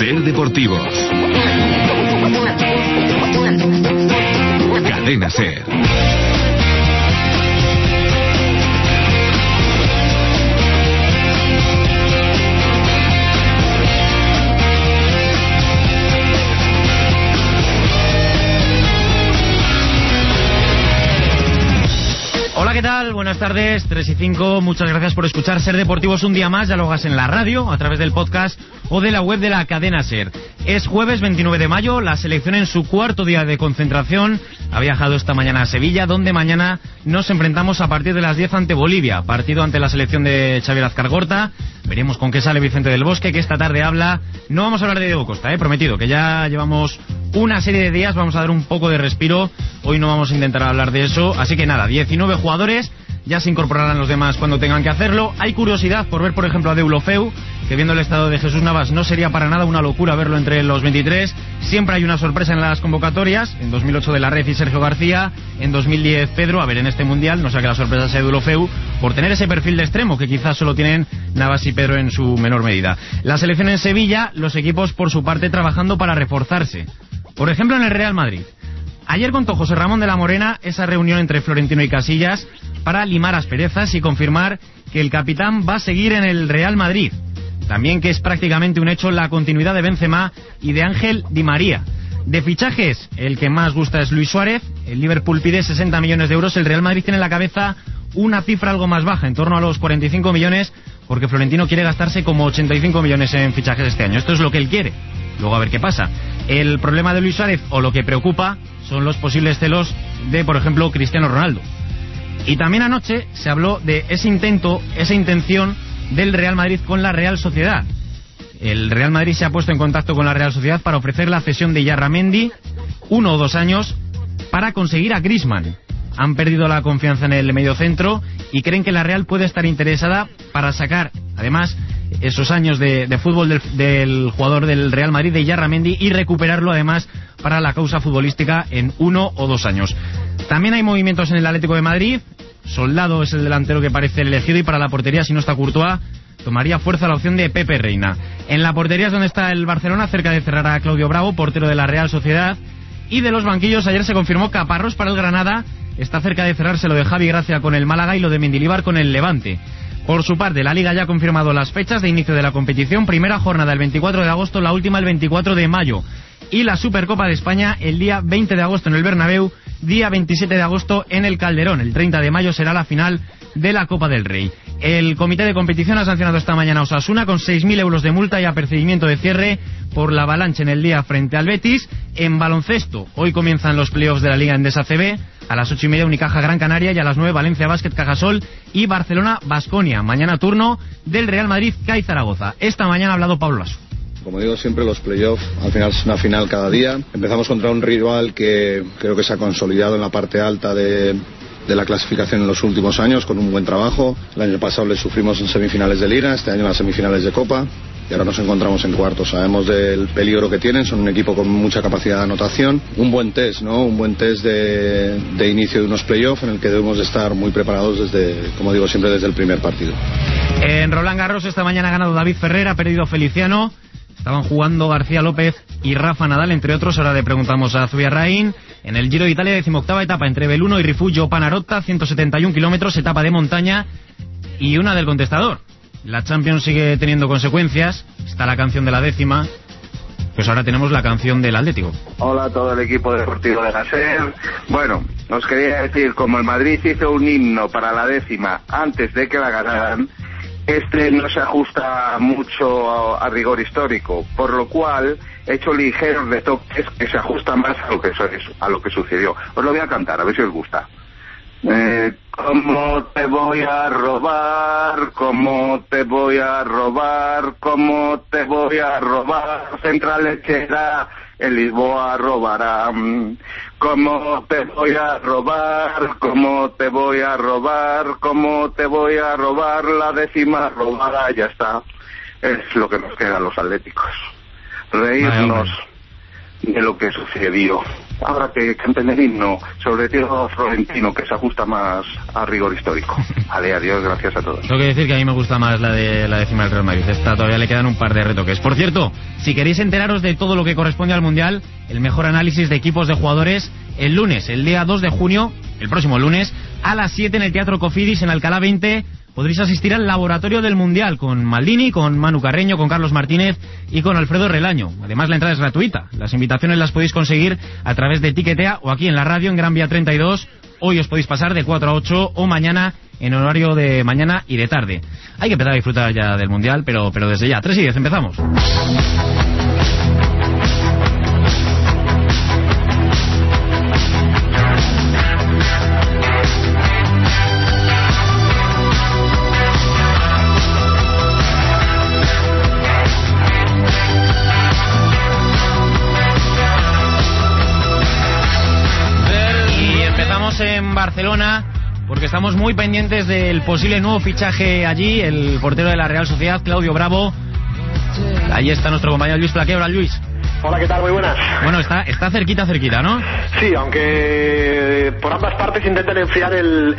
Ser Deportivos. Cadena Ser. Hola, ¿qué tal? Buenas tardes, 3:05. Muchas gracias por escuchar Ser Deportivos un día más. Ya lo hagas en la radio, a través del podcast o de la web de la cadena Ser. Es jueves 29 de mayo, la selección en su cuarto día de concentración ha viajado esta mañana a Sevilla, donde mañana nos enfrentamos a partir de las 10 ante Bolivia. Partido ante la selección de Xavier Azcargorta. Veremos con qué sale Vicente del Bosque, que esta tarde habla. No vamos a hablar de Diego Costa, prometido, que ya llevamos una serie de días, vamos a dar un poco de respiro. Hoy no vamos a intentar hablar de eso, así que nada, 19 jugadores, ya se incorporarán los demás cuando tengan que hacerlo. Hay curiosidad por ver, por ejemplo, a Deulofeu, que viendo el estado de Jesús Navas no sería para nada una locura verlo entre los 23. Siempre hay una sorpresa en las convocatorias. En 2008 De la Red y Sergio García, en 2010 Pedro. A ver, en este Mundial no sea que la sorpresa sea Deulofeu, por tener ese perfil de extremo que quizás solo tienen Navas y Pedro en su menor medida. La selección en Sevilla, los equipos por su parte trabajando para reforzarse. Por ejemplo, en el Real Madrid. Ayer contó José Ramón de la Morena esa reunión entre Florentino y Casillas para limar asperezas y confirmar que el capitán va a seguir en el Real Madrid. También que es prácticamente un hecho la continuidad de Benzema y de Ángel Di María. De fichajes, el que más gusta es Luis Suárez. El Liverpool pide 60 millones de euros. El Real Madrid tiene en la cabeza una cifra algo más baja, en torno a los 45 millones, porque Florentino quiere gastarse como 85 millones en fichajes este año. Esto es lo que él quiere. Luego a ver qué pasa. El problema de Luis Suárez, o lo que preocupa, son los posibles celos de, por ejemplo, Cristiano Ronaldo. Y también anoche se habló de ese intento, esa intención del Real Madrid con la Real Sociedad. El Real Madrid se ha puesto en contacto con la Real Sociedad para ofrecer la cesión de Yarramendi, 1 o 2 años, para conseguir a Griezmann. Han perdido la confianza en el mediocentro y creen que la Real puede estar interesada para sacar, además, esos años de fútbol del jugador del Real Madrid, de Yarramendi, y recuperarlo además para la causa futbolística en 1 o 2 años. También hay movimientos en el Atlético de Madrid. Soldado es el delantero que parece el elegido, y para la portería, si no está Courtois, tomaría fuerza la opción de Pepe Reina. En la portería es donde está el Barcelona, cerca de cerrar a Claudio Bravo, portero de la Real Sociedad. Y de los banquillos, ayer se confirmó Caparrós para el Granada. Está cerca de cerrarse lo de Javi Gracia con el Málaga y lo de Mendilibar con el Levante. Por su parte, la Liga ya ha confirmado las fechas de inicio de la competición. Primera jornada el 24 de agosto, la última el 24 de mayo. Y la Supercopa de España el día 20 de agosto en el Bernabéu, día 27 de agosto en el Calderón. El 30 de mayo será la final de la Copa del Rey. El comité de competición ha sancionado esta mañana a Osasuna con 6.000 euros de multa y apercibimiento de cierre por la avalancha en el día frente al Betis. En baloncesto, hoy comienzan los playoffs de la Liga Endesa CB. A las 8:30 Unicaja Gran Canaria, y a las 9 Valencia Básquet Cajasol y Barcelona Baskonia. Mañana turno del Real Madrid CAI Zaragoza. Esta mañana ha hablado Pablo Lasso. Como digo siempre, los playoffs al final es una final cada día. Empezamos contra un rival que creo que se ha consolidado en la parte alta de la clasificación en los últimos años, con un buen trabajo. El año pasado les sufrimos en semifinales de Liga, este año en las semifinales de Copa, y ahora nos encontramos en cuartos. Sabemos del peligro que tienen, son un equipo con mucha capacidad de anotación. Un buen test, ¿no? Un buen test de inicio de unos playoffs en el que debemos de estar muy preparados desde, como digo siempre, desde el primer partido. En Roland Garros esta mañana ha ganado David Ferrer, ha perdido Feliciano. Estaban jugando García López y Rafa Nadal, entre otros. Ahora le preguntamos a Zubiarraín. En el Giro de Italia, 18ª etapa entre Belluno y Rifugio Panarotta, 171 kilómetros, etapa de montaña y una del contestador. La Champions sigue teniendo consecuencias. Está la canción de la 10ª. Pues ahora tenemos la canción del Atlético. Hola a todo el equipo deportivo de la SER. Bueno, os quería decir, como el Madrid hizo un himno para la 10ª antes de que la ganaran, este no se ajusta mucho a rigor histórico, por lo cual he hecho ligeros retoques que se ajustan más a lo que sucedió. Os lo voy a cantar, a ver si os gusta. ¿Cómo te voy a robar? ¿Cómo te voy a robar? ¿Cómo te voy a robar? Central Lechera, el Lisboa robará. ¿Cómo te voy a robar? ¿Cómo te voy a robar? ¿Cómo te voy a robar? La 10ª robada, ya está. Es lo que nos queda a los atléticos. Reírnos. de lo que sucedió. Ahora que canten el himno, sobre todo Florentino, que se ajusta más a rigor histórico. Adiós, gracias a todos. Tengo que decir que a mí me gusta más la décima del Real Madrid. Esta todavía le quedan un par de retoques. Por cierto, si queréis enteraros de todo lo que corresponde al Mundial, el mejor análisis de equipos de jugadores, el lunes, el día 2 de junio, el próximo lunes, a las 7 en el Teatro Cofidis, en Alcalá 20, podréis asistir al Laboratorio del Mundial con Maldini, con Manu Carreño, con Carlos Martínez y con Alfredo Relaño. Además, la entrada es gratuita. Las invitaciones las podéis conseguir a través de Tiquetea o aquí en la radio, en Gran Vía 32. Hoy os podéis pasar de 4 a 8 o mañana en horario de mañana y de tarde. Hay que empezar a disfrutar ya del Mundial, pero desde ya. 3 y 10, empezamos. En Barcelona, porque estamos muy pendientes del posible nuevo fichaje allí, el portero de la Real Sociedad, Claudio Bravo. Ahí está nuestro compañero Luis Plaqué. Hola, Luis. Hola, ¿qué tal? Muy buenas. Bueno, está cerquita, ¿no? Sí, aunque por ambas partes intentan enfriar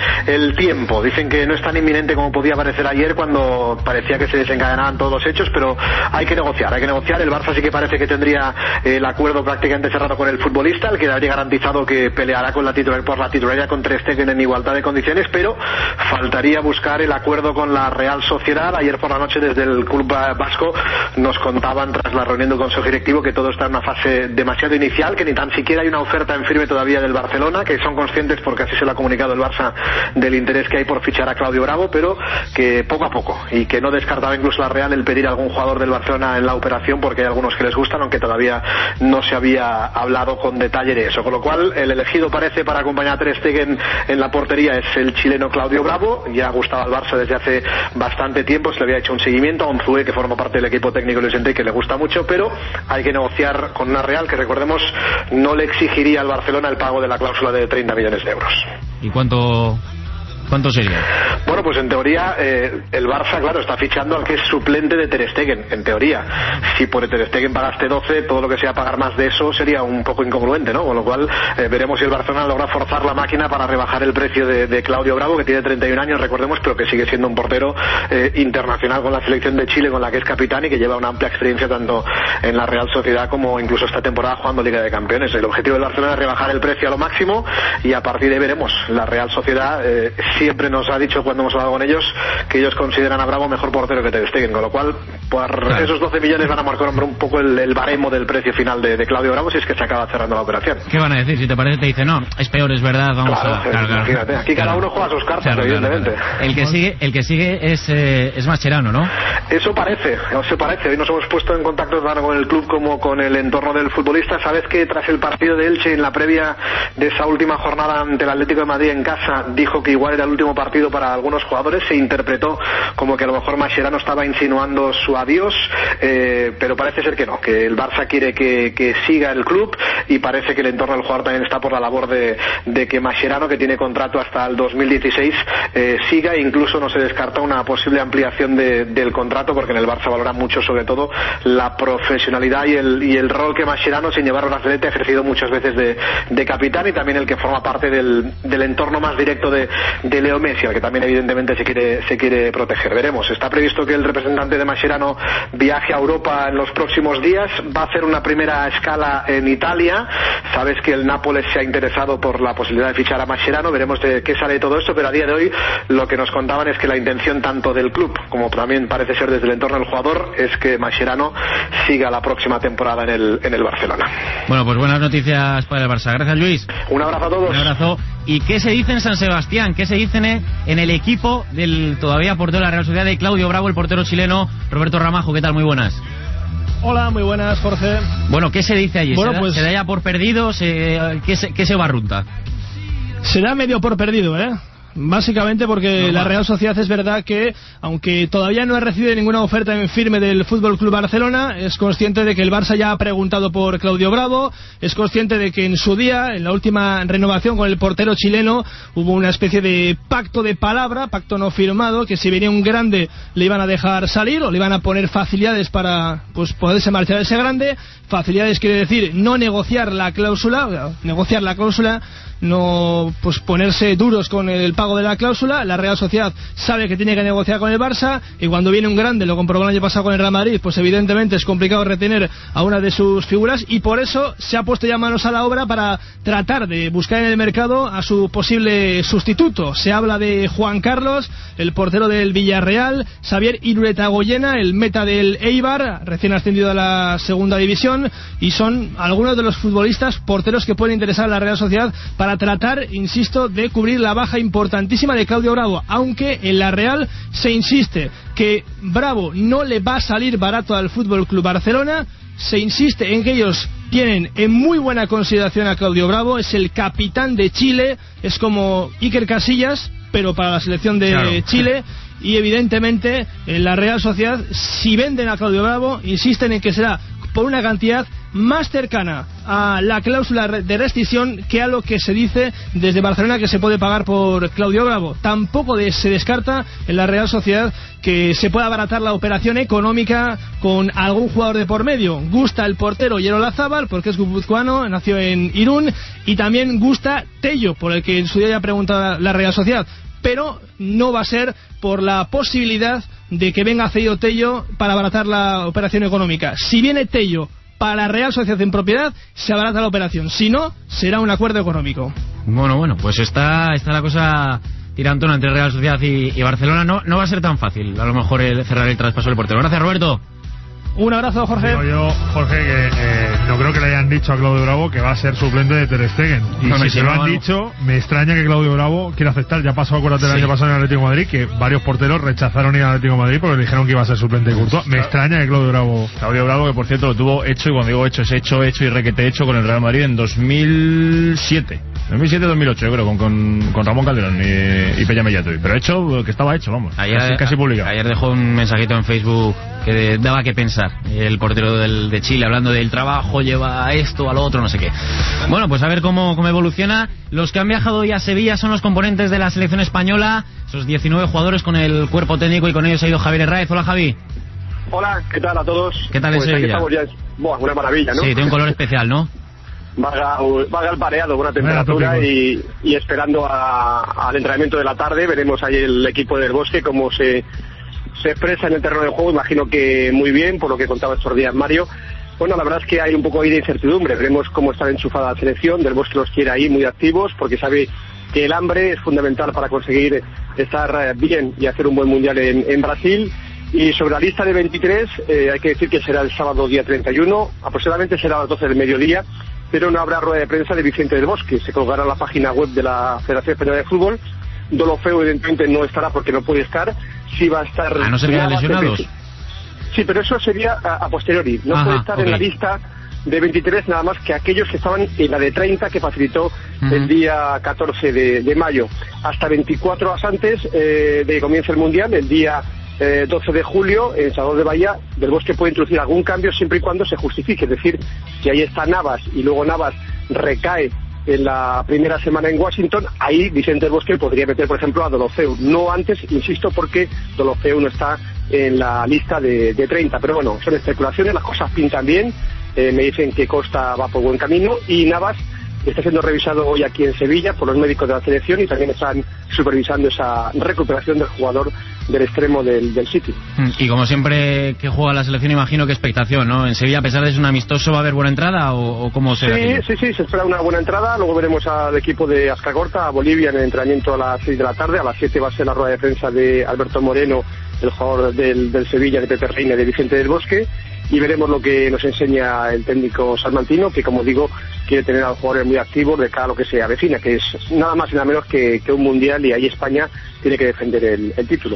el tiempo. Dicen que no es tan inminente como podía parecer ayer, cuando parecía que se desencadenaban todos los hechos, pero hay que negociar. El Barça sí que parece que tendría el acuerdo prácticamente cerrado con el futbolista, el que le habría garantizado que peleará con por la titularidad con Ter Stegen en igualdad de condiciones, pero faltaría buscar el acuerdo con la Real Sociedad. Ayer por la noche, desde el club vasco, nos contaban, tras la reunión del consejo directivo, que todo está en una fase demasiado inicial, que ni tan siquiera hay una oferta en firme todavía del Barcelona, que son conscientes, porque así se lo ha comunicado el Barça, del interés que hay por fichar a Claudio Bravo, pero que poco a poco, y que no descartaba incluso la Real el pedir a algún jugador del Barcelona en la operación, porque hay algunos que les gustan, aunque todavía no se había hablado con detalle de eso. Con lo cual, el elegido parece para acompañar a Ter Stegen en la portería es el chileno Claudio Bravo. Ya gustaba al Barça desde hace bastante tiempo, se le había hecho un seguimiento a Unzué, que forma parte del equipo técnico Luis Enrique, que le gusta mucho, pero hay que negociar con una Real que, recordemos, no le exigiría al Barcelona el pago de la cláusula de 30 millones de euros. ¿Y cuánto sería? Bueno, pues en teoría el Barça, claro, está fichando al que es suplente de Ter Stegen, en teoría. Si por Ter Stegen pagaste 12, todo lo que sea pagar más de eso sería un poco incongruente, ¿no? Con lo cual veremos si el Barcelona logra forzar la máquina para rebajar el precio de Claudio Bravo, que tiene 31 años, recordemos, pero que sigue siendo un portero internacional con la selección de Chile, con la que es capitán, y que lleva una amplia experiencia tanto en la Real Sociedad como incluso esta temporada jugando Liga de Campeones. El objetivo del Barcelona es rebajar el precio a lo máximo, y a partir de ahí veremos. La Real Sociedad siempre nos ha dicho, cuando hemos hablado con ellos, que ellos consideran a Bravo mejor portero que Ter Stegen, con lo cual por esos 12 millones van a marcar un poco el baremo del precio final de Claudio Bravo, si es que se acaba cerrando la operación. ¿Qué van a decir? Si te parece, te dicen, no, es peor, es verdad, vamos a cargar. Imagínate, aquí cada uno juega sus cartas, evidentemente. Claro. El que sigue es Mascherano, ¿no? Eso parece. Hoy nos hemos puesto en contacto tanto con el club como con el entorno del futbolista. Sabes que tras el partido de Elche, en la previa de esa última jornada ante el Atlético de Madrid en casa, dijo que igual era el último partido para algunos jugadores. Se interpretó como que a lo mejor Mascherano estaba insinuando su adiós, pero parece ser que no, que el Barça quiere que siga el club, y parece que el entorno del jugador también está por la labor de que Mascherano, que tiene contrato hasta el 2016, siga. Incluso no se descarta una posible ampliación del contrato, porque en el Barça valora mucho, sobre todo, la profesionalidad y el rol que Mascherano, sin llevar una brazalete, ha ejercido muchas veces de capitán, y también el que forma parte del entorno más directo de Leo Messi, al que también evidentemente se quiere proteger. Veremos. Está previsto que el representante de Mascherano viaje a Europa en los próximos días. Va a hacer una primera escala en Italia. Sabes que el Nápoles se ha interesado por la posibilidad de fichar a Mascherano. Veremos de qué sale todo esto, pero a día de hoy lo que nos contaban es que la intención tanto del club como también parece ser desde el entorno del jugador es que Mascherano siga la próxima temporada en el Barcelona. Bueno, pues buenas noticias para el Barça. Gracias, Luis. Un abrazo a todos. Un abrazo. ¿Y qué se dice en San Sebastián? ¿Qué se dice en el equipo del todavía portero de la Real Sociedad, de Claudio Bravo, el portero chileno? Roberto Ramajo, ¿qué tal? Muy buenas. Hola, muy buenas, Jorge. Bueno, ¿qué se dice allí? Bueno, ¿Se da ya por perdido? ¿Qué se barrunta? Se da medio por perdido, ¿eh? Básicamente porque la Real Sociedad es verdad que, aunque todavía no ha recibido ninguna oferta en firme del Fútbol Club Barcelona, es consciente de que el Barça ya ha preguntado por Claudio Bravo, es consciente de que en su día, en la última renovación con el portero chileno, hubo una especie de pacto de palabra, pacto no firmado, que si venía un grande le iban a dejar salir o le iban a poner facilidades para pues poderse marchar ese grande. Facilidades quiere decir no negociar la cláusula, no pues ponerse duros con el pago de la cláusula. La Real Sociedad sabe que tiene que negociar con el Barça, y cuando viene un grande, lo comprobó el año pasado con el Real Madrid, pues evidentemente es complicado retener a una de sus figuras, y por eso se ha puesto ya manos a la obra para tratar de buscar en el mercado a su posible sustituto. Se habla de Juan Carlos, el portero del Villarreal, Xavier Iruretagoyena, el meta del Eibar, recién ascendido a la segunda división, y son algunos de los futbolistas porteros que pueden interesar a la Real Sociedad para tratar, insisto, de cubrir la baja importantísima de Claudio Bravo, aunque en la Real se insiste que Bravo no le va a salir barato al Fútbol Club Barcelona. Se insiste en que ellos tienen en muy buena consideración a Claudio Bravo, es el capitán de Chile, es como Iker Casillas, pero para la selección de Chile. Y evidentemente en la Real Sociedad, si venden a Claudio Bravo, insisten en que será por una cantidad más cercana a la cláusula de rescisión que a lo que se dice desde Barcelona que se puede pagar por Claudio Bravo. Tampoco se descarta en la Real Sociedad que se pueda abaratar la operación económica con algún jugador de por medio. Gusta el portero Yero Lazábal, porque es guipuzcoano, nació en Irún, y también gusta Tello, por el que en su día ya preguntaba la Real Sociedad, pero no va a ser por la posibilidad de que venga cedido Tello para abaratar la operación económica. Si viene Tello para la Real Sociedad en propiedad, se abarata la operación. Si no, será un acuerdo económico. Bueno, pues está la cosa tirantona entre Real Sociedad y Barcelona. No va a ser tan fácil, a lo mejor, cerrar el traspaso del portero. Gracias, Roberto. Un abrazo, Jorge. Digo yo, Jorge, que no creo que le hayan dicho a Claudio Bravo que va a ser suplente de Ter Stegen. Y si se lo han dicho, me extraña que Claudio Bravo quiera aceptar. Ya pasó, acuérdate, el año pasado en el Atlético de Madrid, que varios porteros rechazaron ir al Atlético de Madrid porque le dijeron que iba a ser suplente de Courtois. Me extraña que Claudio Bravo, que por cierto lo tuvo hecho, y cuando digo hecho, es hecho y requete hecho con el Real Madrid en 2007, 2008, yo creo, con Ramón Calderón y Peña Mellatoy. Pero hecho, que estaba hecho, vamos. Casi publicado. Ayer dejó un mensajito en Facebook que daba que pensar. El portero de Chile, hablando del trabajo, lleva esto, a lo otro, no sé qué. Bueno, pues a ver cómo evoluciona. Los que han viajado hoy a Sevilla son los componentes de la selección española, esos 19 jugadores con el cuerpo técnico, y con ellos ha ido Javier Herráez. Hola, Javi. Hola, ¿qué tal a todos? ¿Qué tal en Sevilla? Una maravilla, ¿no? Sí, tiene un color especial, ¿no? Vaga el pareado, buena temperatura, y esperando al entrenamiento de la tarde. Veremos ahí el equipo del Bosque cómo se expresa en el terreno de juego. Imagino que muy bien, por lo que contaba estos días Mario. Bueno, la verdad es que hay un poco ahí de incertidumbre. Veremos cómo está enchufada la selección. Del Bosque los quiere ahí muy activos, porque sabe que el hambre es fundamental para conseguir estar bien y hacer un buen mundial en Brasil. Y sobre la lista de 23, hay que decir que será el sábado día 31, aproximadamente será a las 12 del mediodía, pero no habrá rueda de prensa de Vicente del Bosque. Se colgará en la página web de la Federación Española de Fútbol. Deulofeu evidentemente no estará porque no puede estar. Sí va a estar... ¿no se quedan lesionados? Sí, pero eso sería a posteriori. No puede estar en la lista de 23 nada más que aquellos que estaban en la de 30 que facilitó el día 14 de mayo. Hasta 24 horas antes de que comience el Mundial, el día 12 de julio, en Salvador de Bahía, Del Bosque puede introducir algún cambio siempre y cuando se justifique. Es decir, si ahí está Navas y luego Navas recae en la primera semana en Washington, ahí Vicente del Bosque podría meter, por ejemplo, a Deulofeu. No antes, insisto, porque Deulofeu no está en la lista de 30. Pero bueno, son especulaciones, las cosas pintan bien. Me dicen que Costa va por buen camino, y Navas está siendo revisado hoy aquí en Sevilla por los médicos de la selección, y también están supervisando esa recuperación del jugador del extremo del City. Y como siempre que juega la selección, imagino que expectación, ¿no? En Sevilla, a pesar de ser un amistoso, ¿va a haber buena entrada o cómo será? Sí, se espera una buena entrada. Luego veremos al equipo de Azcacorta, a Bolivia, en el entrenamiento a las 6 de la tarde. A las 7 va a ser la rueda de prensa de Alberto Moreno, el jugador del Sevilla, de Pepe Reina, de Vicente del Bosque, y veremos lo que nos enseña el técnico salmantino, que, como digo, quiere tener a los jugadores muy activos de cara a lo que se avecina, que es nada más y nada menos que un mundial, y ahí España tiene que defender el título.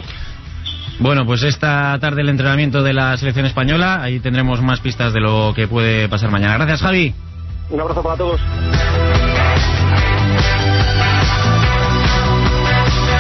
Bueno, pues esta tarde el entrenamiento de la selección española, ahí tendremos más pistas de lo que puede pasar mañana. Gracias, Javi. Un abrazo para todos.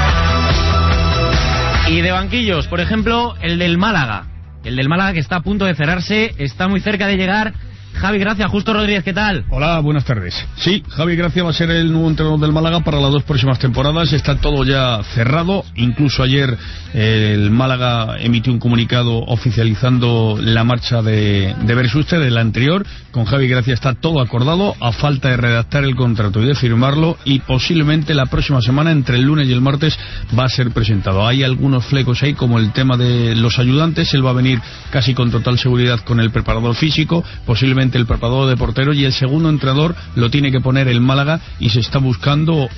Y de banquillos, por ejemplo, el del Málaga. El del Málaga que está a punto de cerrarse, está muy cerca de llegar. Javi Gracia, Justo Rodríguez, ¿qué tal? Hola, buenas tardes. Sí, Javi Gracia va a ser el nuevo entrenador del Málaga para las 2 próximas temporadas. Está todo ya cerrado. Incluso ayer el Málaga emitió un comunicado oficializando la marcha de Bersuster, el anterior. Con Javi Gracia está todo acordado, a falta de redactar el contrato y de firmarlo, y posiblemente la próxima semana, entre el lunes y el martes, va a ser presentado. Hay algunos flecos ahí, como el tema de los ayudantes. Él va a venir casi con total seguridad con el preparador físico, posiblemente el preparador de porteros, y el segundo entrenador lo tiene que poner el Málaga, y se está buscando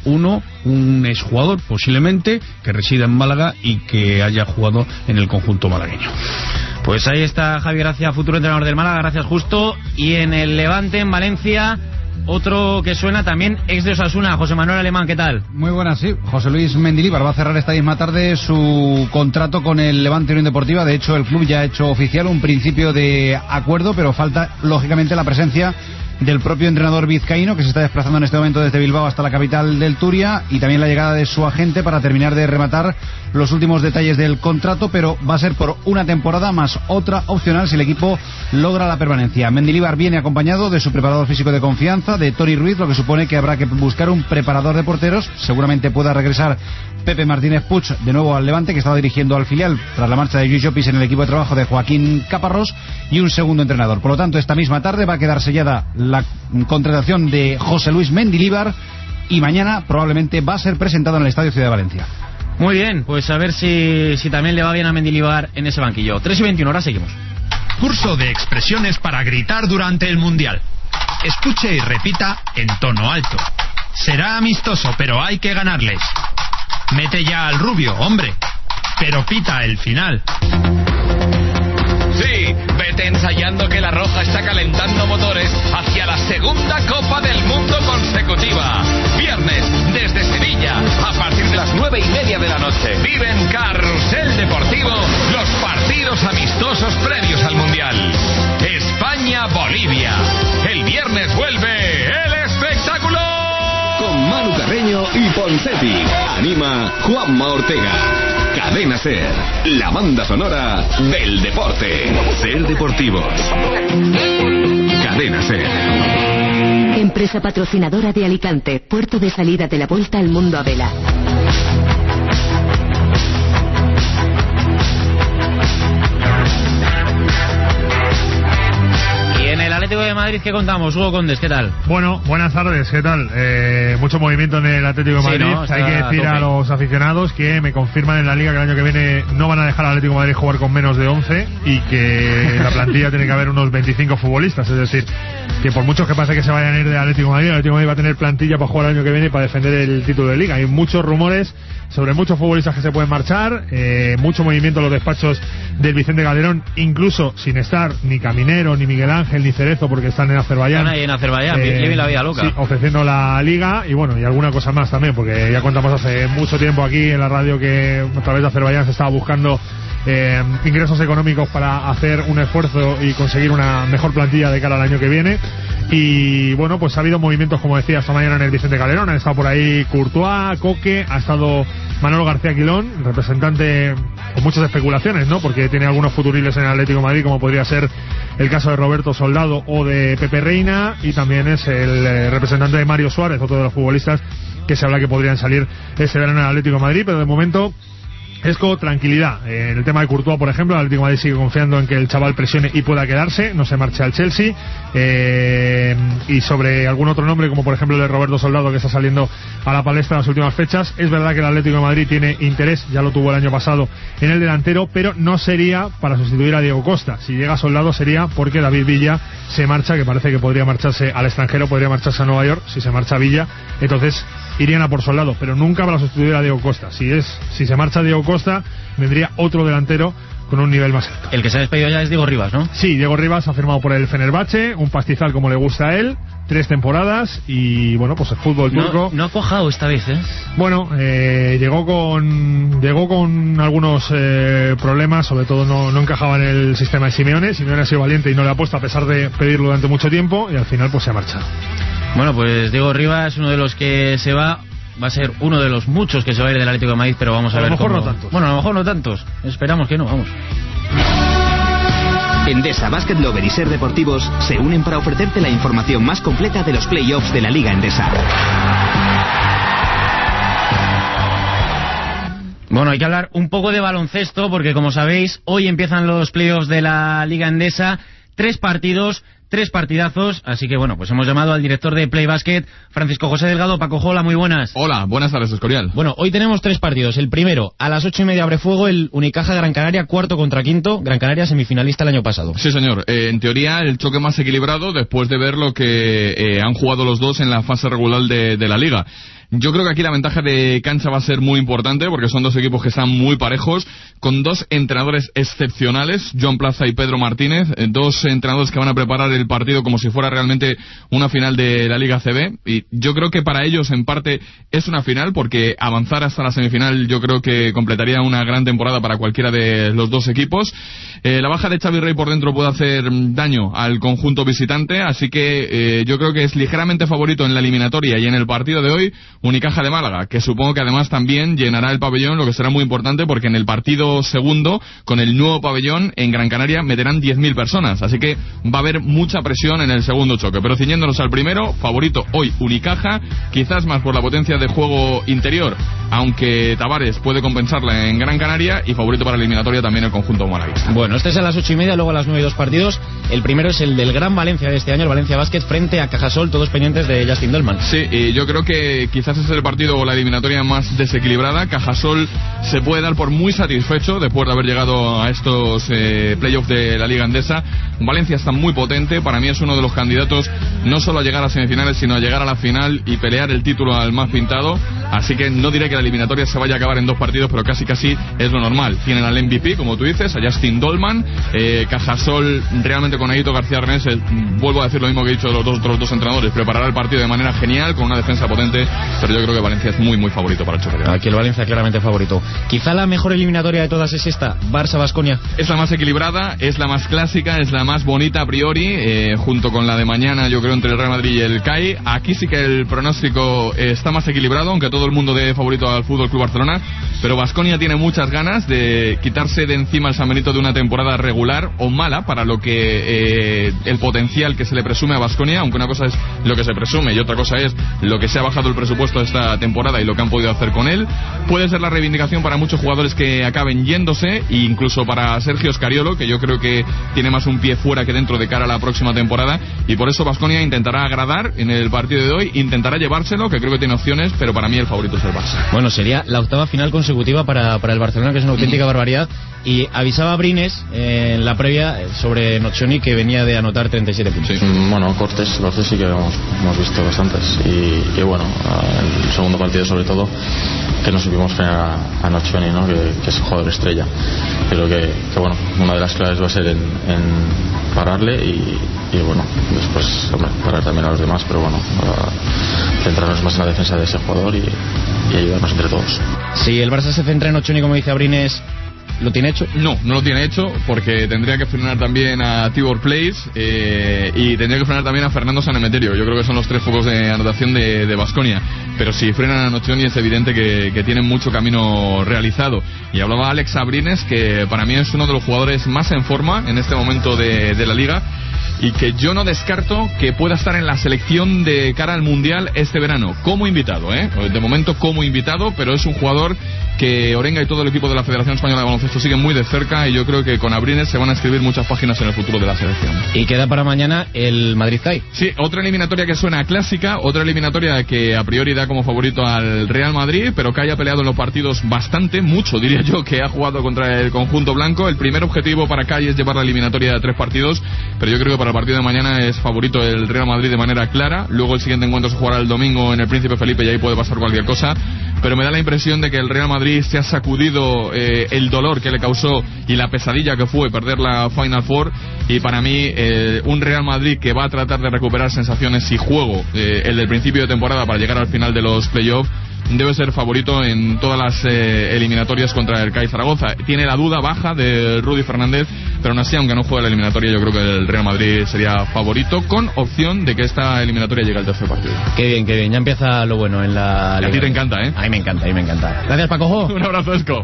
un exjugador posiblemente que resida en Málaga y que haya jugado en el conjunto malagueño. Pues ahí está Javi Gracia, futuro entrenador del Málaga. Gracias, Justo. Y en el Levante, en Valencia, otro que suena también, ex de Osasuna, José Manuel Alemán, ¿qué tal? Muy buenas, sí. José Luis Mendilibar va a cerrar esta misma tarde su contrato con el Levante Unión Deportiva. De hecho, el club ya ha hecho oficial un principio de acuerdo, pero falta, lógicamente, la presencia del propio entrenador vizcaíno, que se está desplazando en este momento desde Bilbao hasta la capital del Turia, y también la llegada de su agente para terminar de rematar los últimos detalles del contrato, pero va a ser por una temporada más otra opcional si el equipo logra la permanencia. Mendilibar viene acompañado de su preparador físico de confianza, de Toni Ruiz, lo que supone que habrá que buscar un preparador de porteros. Seguramente pueda regresar Pepe Martínez Puig de nuevo al Levante, que estaba dirigiendo al filial tras la marcha de Lluís Llopis en el equipo de trabajo de Joaquín Caparrós, y un segundo entrenador. Por lo tanto, esta misma tarde va a quedar sellada la contratación de José Luis Mendilibar, y mañana probablemente va a ser presentado en el Estadio Ciudad de Valencia. Muy bien, pues a ver si también le va bien a Mendilibar en ese banquillo. 3:21, ahora seguimos. Curso de expresiones para gritar durante el Mundial. Escuche y repita en tono alto. Será amistoso, pero hay que ganarles. Mete ya al rubio, hombre, pero pita el final. Sí, vete ensayando que la Roja está calentando motores hacia la segunda Copa del Mundo consecutiva. Viernes, desde Sevilla, a partir de las 9:30 de la noche. Vive en Carrusel Deportivo los partidos amistosos previos al Mundial. España-Bolivia. El viernes vuelve el espectáculo. Con Manu Carreño y Ponseti. Anima Juanma Ortega. Cadena SER, la banda sonora del deporte. SER Deportivos. Cadena SER. Empresa patrocinadora de Alicante, puerto de salida de la Vuelta al Mundo a vela. Atlético de Madrid, ¿qué contamos? Hugo Condes, ¿qué tal? Bueno, buenas tardes, ¿qué tal? Mucho movimiento en el Atlético de Madrid. Sí, ¿no? Hay que decir a los aficionados que me confirman en la Liga que el año que viene no van a dejar al Atlético de Madrid jugar con menos de 11, y que en la plantilla tiene que haber unos 25 futbolistas. Es decir, que por muchos que pase que se vayan a ir del Atlético de Madrid, el Atlético de Madrid va a tener plantilla para jugar el año que viene y para defender el título de Liga. Hay muchos rumores sobre muchos futbolistas que se pueden marchar, mucho movimiento en los despachos del Vicente Calderón, incluso sin estar ni Caminero, ni Miguel Ángel, ni Cerezo, porque están en Azerbaiyán. Están ahí en Azerbaiyán, viven la vida loca. Sí, ofreciendo la Liga, y bueno, y alguna cosa más también, porque ya contamos hace mucho tiempo aquí en la radio que a través de Azerbaiyán se estaba buscando ingresos económicos para hacer un esfuerzo y conseguir una mejor plantilla de cara al año que viene. Y bueno, pues ha habido movimientos, como decía, esta mañana en el Vicente Calderón. Han estado por ahí Courtois, Coque, ha estado Manolo García Quilón, representante con muchas especulaciones, ¿no? Porque tiene algunos futuriles en el Atlético de Madrid, como podría ser el caso de Roberto Soldado o de Pepe Reina, y también es el representante de Mario Suárez, otro de los futbolistas que se habla que podrían salir este verano en el Atlético de Madrid, pero de momento es con tranquilidad. En el tema de Courtois, por ejemplo, el Atlético de Madrid sigue confiando en que el chaval presione y pueda quedarse, no se marche al Chelsea. Y sobre algún otro nombre, como por ejemplo el de Roberto Soldado, que está saliendo a la palestra en las últimas fechas, es verdad que el Atlético de Madrid tiene interés, ya lo tuvo el año pasado, en el delantero, pero no sería para sustituir a Diego Costa. Si llega Soldado sería porque David Villa se marcha, que parece que podría marcharse al extranjero, podría marcharse a Nueva York. Si se marcha Villa, entonces irían a por Soldado, pero nunca para sustituir a Diego Costa. Si se marcha Diego Costa, vendría otro delantero con un nivel más alto. El que se ha despedido ya es Diego Rivas, ¿no? Sí, Diego Rivas ha firmado por el Fenerbahce, un pastizal como le gusta a él, 3 temporadas, y bueno, pues el fútbol turco no ha cuajado esta vez, ¿eh? Bueno, llegó con algunos problemas, sobre todo no encajaba en el sistema de Simeone. Simeone ha sido valiente y no le ha puesto, a pesar de pedirlo durante mucho tiempo, y al final pues se ha marchado. Bueno, pues Diego Rivas es uno de los que se va. va a ser uno de los muchos que se va a ir del Atlético de Madrid, pero vamos a ver cómo... no tantos. Bueno, a lo mejor no tantos. Esperamos que no, vamos. Endesa, Basket Lover y Ser Deportivos se unen para ofrecerte la información más completa de los playoffs de la Liga Endesa. Bueno, hay que hablar un poco de baloncesto porque, como sabéis, hoy empiezan los playoffs de la Liga Endesa. 3 partidos, 3 partidazos, así que bueno, pues hemos llamado al director de Play Basket, Francisco José Delgado. Paco, hola, muy buenas. Hola, buenas tardes, Escorial. Bueno, hoy tenemos 3 partidos. El primero, a las 8:30 abre fuego el Unicaja Gran Canaria, cuarto contra quinto. Gran Canaria semifinalista el año pasado. Sí, señor. En teoría, el choque más equilibrado después de ver lo que han jugado los dos en la fase regular de la Liga. Yo creo que aquí la ventaja de cancha va a ser muy importante porque son dos equipos que están muy parejos, con 2 entrenadores excepcionales, Joan Plaza y Pedro Martínez, 2 entrenadores que van a preparar el partido como si fuera realmente una final de la Liga CB, y yo creo que para ellos en parte es una final porque avanzar hasta la semifinal yo creo que completaría una gran temporada para cualquiera de los dos equipos. La baja de Xavi Rey por dentro puede hacer daño al conjunto visitante, así que yo creo que es ligeramente favorito en la eliminatoria y en el partido de hoy Unicaja de Málaga, que supongo que además también llenará el pabellón, lo que será muy importante porque en el partido segundo, con el nuevo pabellón en Gran Canaria, meterán 10.000 personas, así que va a haber mucha presión en el segundo choque. Pero ciñéndonos al primero, favorito hoy Unicaja, quizás más por la potencia de juego interior, aunque Tavares puede compensarla en Gran Canaria, y favorito para la eliminatoria también el conjunto malaguista. Bueno, este es a las 8:30, luego a las 9 2 partidos. El primero es el del Gran Valencia de este año, el Valencia Basket frente a Cajasol, todos pendientes de Justin Dolman. Sí, y yo creo que quizás es el partido o la eliminatoria más desequilibrada. Cajasol se puede dar por muy satisfecho después de haber llegado a estos playoffs de la Liga Endesa. Valencia está muy potente, para mí es uno de los candidatos no solo a llegar a semifinales, sino a llegar a la final y pelear el título al más pintado, así que no diré que la eliminatoria se vaya a acabar en 2 partidos, pero casi es lo normal. Tienen al MVP, como tú dices, a Justin Dolman. Cajasol realmente con Aito García Renés, vuelvo a decir lo mismo que he dicho de los otros 2 entrenadores, preparará el partido de manera genial, con una defensa potente, pero yo creo que Valencia es muy muy favorito para el choque. Aquí el Valencia claramente favorito. Quizá la mejor eliminatoria de todas es esta, Barça-Baskonia. Es la más equilibrada, es la más clásica, es la más bonita a priori, junto con la de mañana yo creo entre el Real Madrid y el CAI. Aquí sí que el pronóstico está más equilibrado, aunque todo el mundo dé favorito al FC Barcelona, pero Baskonia tiene muchas ganas de quitarse de encima el San Benito de una temporada regular o mala para lo que el potencial que se le presume a Baskonia, aunque una cosa es lo que se presume y otra cosa es lo que se ha bajado el presupuesto de esta temporada y lo que han podido hacer con él. Puede ser la reivindicación para muchos jugadores que acaben yéndose, e incluso para Sergio Scariolo, que yo creo que tiene más un pie fuera que dentro de cara a la próxima temporada, y por eso Baskonia intentará agradar en el partido de hoy, intentará llevárselo, que creo que tiene opciones, pero para mí el favorito es el Barça. Bueno, sería la 8ª final consecutiva para el Barcelona, que es una auténtica barbaridad, y avisaba Brines en la previa sobre Nocioni, que venía de anotar 37 puntos. Sí. Bueno, cortes sí que hemos visto bastantes, y bueno, el segundo partido sobre todo, que no supimos frenar a Nocioni, ¿no? que es un jugador estrella, pero que bueno, una de las claves va a ser en pararle y bueno, después parar también a los demás, pero bueno, centrarnos más en la defensa de ese jugador y ayudarnos entre todos. Si el Barça se centra en Nocioni, como dice Abrines, ¿lo tiene hecho? No lo tiene hecho, porque tendría que frenar también a Tibor Place y tendría que frenar también a Fernando Sanemeterio. Yo creo que son los 3 focos de anotación de Baskonia, pero si frenan a Nocioni es evidente que tienen mucho camino realizado. Y hablaba Alex Abrines, que para mí es uno de los jugadores más en forma en este momento de la liga, y que yo no descarto que pueda estar en la selección de cara al Mundial este verano, como invitado, de momento como invitado, pero es un jugador que Orenga y todo el equipo de la Federación Española de Baloncesto siguen muy de cerca, y yo creo que con Abrines se van a escribir muchas páginas en el futuro de la selección. Y queda para mañana el Madrid-CAI. Sí, otra eliminatoria que suena clásica, otra eliminatoria que a priori da como favorito al Real Madrid, pero que haya peleado en los partidos mucho diría yo, que ha jugado contra el conjunto blanco. El primer objetivo para CAI es llevar la eliminatoria de 3 partidos, pero yo creo que para el partido de mañana es favorito el Real Madrid de manera clara. Luego el siguiente encuentro se jugará el domingo en el Príncipe Felipe y ahí puede pasar cualquier cosa, pero me da la impresión de que el Real Madrid se ha sacudido el dolor que le causó y la pesadilla que fue perder la Final Four, y para mí un Real Madrid que va a tratar de recuperar sensaciones y juego el del principio de temporada para llegar al final de los playoffs debe ser favorito en todas las eliminatorias contra el CAI Zaragoza. Tiene la duda baja de Rudy Fernández, pero aún así, aunque no juegue la eliminatoria, yo creo que el Real Madrid sería favorito, con opción de que esta eliminatoria llegue al tercer partido. Qué bien, ya empieza lo bueno en la... A ti te encanta, ¿eh? A mí me encanta. Gracias, Paco. Un abrazo, Esco.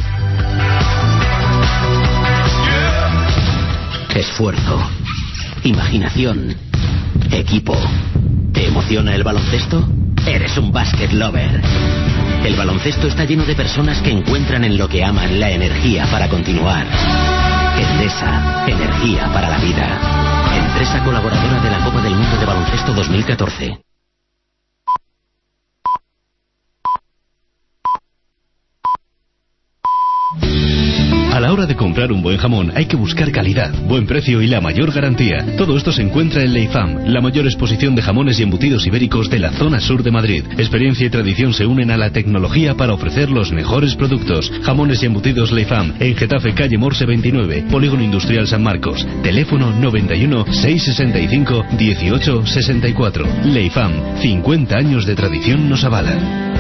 Esfuerzo, imaginación, equipo. ¿Te emociona el baloncesto? Eres un basket lover. El baloncesto está lleno de personas que encuentran en lo que aman la energía para continuar. Endesa, energía para la vida. Empresa colaboradora de la Copa del Mundo de Baloncesto 2014. A la hora de comprar un buen jamón hay que buscar calidad, buen precio y la mayor garantía. Todo esto se encuentra en Leifam, la mayor exposición de jamones y embutidos ibéricos de la zona sur de Madrid. Experiencia y tradición se unen a la tecnología para ofrecer los mejores productos. Jamones y embutidos Leifam, en Getafe, calle Morse 29, Polígono Industrial San Marcos. Teléfono 91 665 18 64. Leifam, 50 años de tradición nos avalan.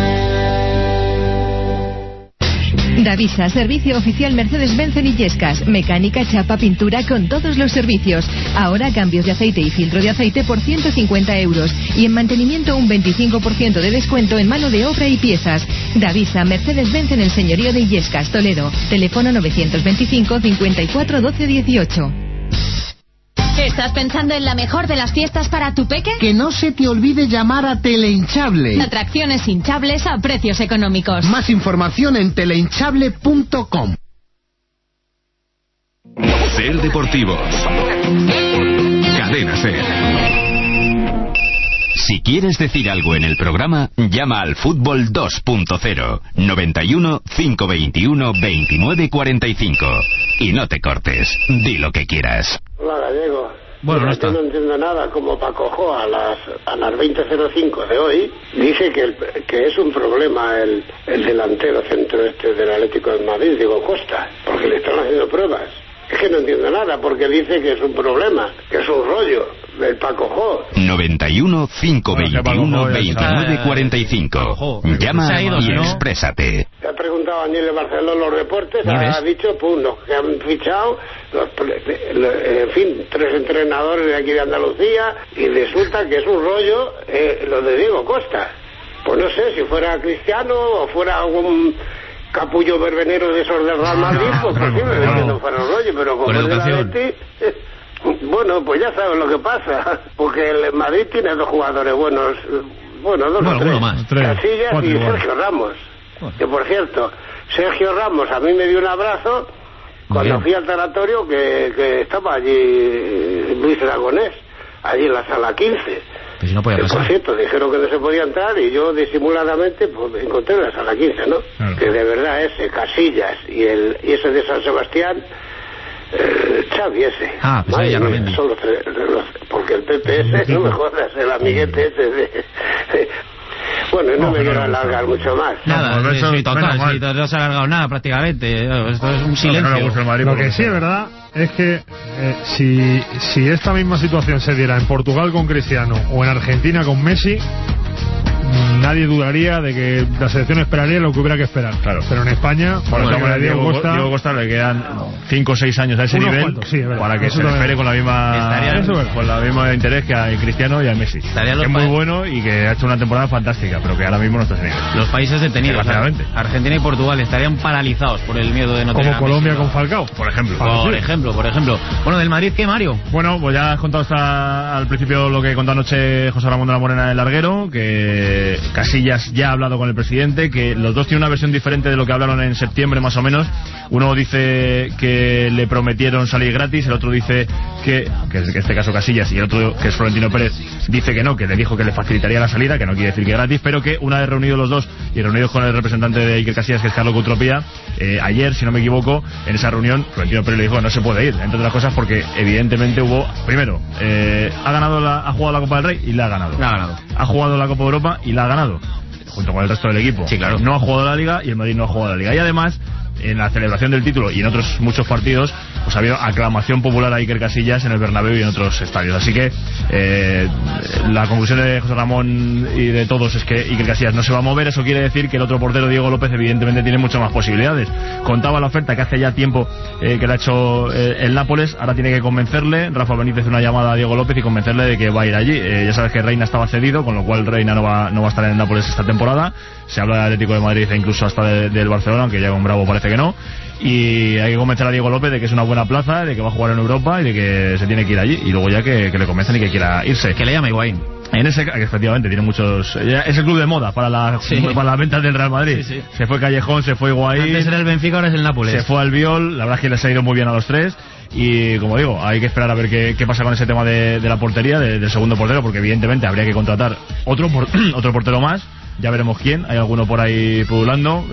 Davisa, servicio oficial Mercedes-Benz en Illescas. Mecánica, chapa, pintura con todos los servicios. Ahora cambios de aceite y filtro de aceite por 150 euros. Y en mantenimiento un 25% de descuento en mano de obra y piezas. Davisa, Mercedes-Benz en el señorío de Illescas, Toledo. Teléfono 925 54 12 18. ¿Estás pensando en la mejor de las fiestas para tu peque? Que no se te olvide llamar a Telehinchable. Atracciones hinchables a precios económicos. Más información en telehinchable.com. Ser Deportivos. Cadena Ser. Si quieres decir algo en el programa, llama al Fútbol 2.0 91 521 29 45 y no te cortes. Di lo que quieras. Hola, Gallego. Bueno, no está. Yo no entiendo nada, como Paco Jo a las 20:05 de hoy dice que es un problema el delantero centro del Atlético de Madrid, digo Costa, porque le están haciendo pruebas. Es que no entiendo nada, porque dice que es un problema, que es un rollo del Paco Jo. 91 521 29 45. Llama y exprésate. Le ha preguntado a Daniel de Barcelona los reportes, ha dicho, los que han fichado, en fin, 3 entrenadores de aquí de Andalucía, y resulta que es un rollo lo de Diego Costa. Pues no sé, si fuera Cristiano o fuera algún capullo verbenero de esos del Real Madrid, pues posiblemente no fuera un rollo, pero como es de la Leti, bueno, pues ya sabes lo que pasa, porque el Madrid tiene 2 jugadores buenos, dos o tres, Casillas y Sergio Ramos. Que por cierto, Sergio Ramos a mí me dio un abrazo cuando fui al tanatorio que estaba allí Luis Aragonés, allí en la sala 15. Pues si no podía pasar. Por cierto, dijeron que no se podía entrar y yo disimuladamente pues me encontré en la sala 15, ¿no? Claro. Que de verdad ese Casillas y ese de San Sebastián, Xavi ese. Pues ya son los tres, porque el PPS, no me jodas, el amiguete ese de bueno, no me quiero alargar mucho más. Nada, no se ha alargado nada prácticamente. Esto es un silencio. Lo que sí es verdad es que si esta misma situación se diera en Portugal con Cristiano o en Argentina con Messi, nadie dudaría de que la selección esperaría lo que hubiera que esperar. Claro. Pero en España, a Diego Costa le quedan 5 o 6 años a ese nivel para que se le espere con la misma interés que a Cristiano y a Messi. Que es muy bueno y que ha hecho una temporada fantástica, pero que ahora mismo no está ese nivel. Los países detenidos, Argentina y Portugal, estarían paralizados por el miedo de no tener como Colombia Messi, con Falcao, por ejemplo. Por ejemplo. Bueno, del Madrid, ¿qué, Mario? Bueno, pues ya has contado al principio lo que contó anoche José Ramón de la Morena del Larguero, que Casillas ya ha hablado con el presidente, que los dos tienen una versión diferente de lo que hablaron en septiembre más o menos. Uno dice que le prometieron salir gratis, el otro dice que en este caso Casillas, y el otro, que es Florentino Pérez, dice que no, que le dijo que le facilitaría la salida, que no quiere decir que gratis, pero que una vez reunidos los dos y reunidos con el representante de Iker Casillas, que es Carlos Coutropía, ayer, si no me equivoco, en esa reunión Florentino Pérez le dijo que no se puede ir, entre otras cosas porque evidentemente hubo, primero, ha jugado la Copa del Rey y la ha ganado. Ha jugado la Copa de Europa y la ha ganado, junto con el resto del equipo. Sí, claro. No ha jugado la Liga y el Madrid no ha jugado la Liga. Y además, en la celebración del título y en otros muchos partidos, pues ha habido aclamación popular a Iker Casillas en el Bernabéu y en otros estadios. Así que la conclusión de José Ramón y de todos es que Iker Casillas no se va a mover. Eso quiere decir que el otro portero, Diego López, evidentemente tiene muchas más posibilidades. Contaba la oferta que hace ya tiempo que le ha hecho el Nápoles. Ahora tiene que convencerle. Rafa Benítez una llamada a Diego López y convencerle de que va a ir allí. Ya sabes que Reina estaba cedido, con lo cual Reina no va a estar en el Nápoles esta temporada. Se habla del Atlético de Madrid e incluso hasta del Barcelona, aunque ya con Bravo parece que no. Y hay que convencer a Diego López de que es una buena plaza, de que va a jugar en Europa y de que se tiene que ir allí. Y luego ya que le convencen y que quiera irse. Que le llame Higuaín. En ese, efectivamente, tiene muchos. Es el club de moda para las ventas del Real Madrid. Sí, sí. Se fue Callejón, se fue Higuaín. Antes era el Benfica, ahora es el Nápoles. Se fue Albiol. La verdad es que les ha ido muy bien a los tres. Y como digo, hay que esperar a ver qué pasa con ese tema de la portería, del segundo portero, porque evidentemente habría que contratar otro portero más. Ya veremos quién. Hay alguno por ahí pululando.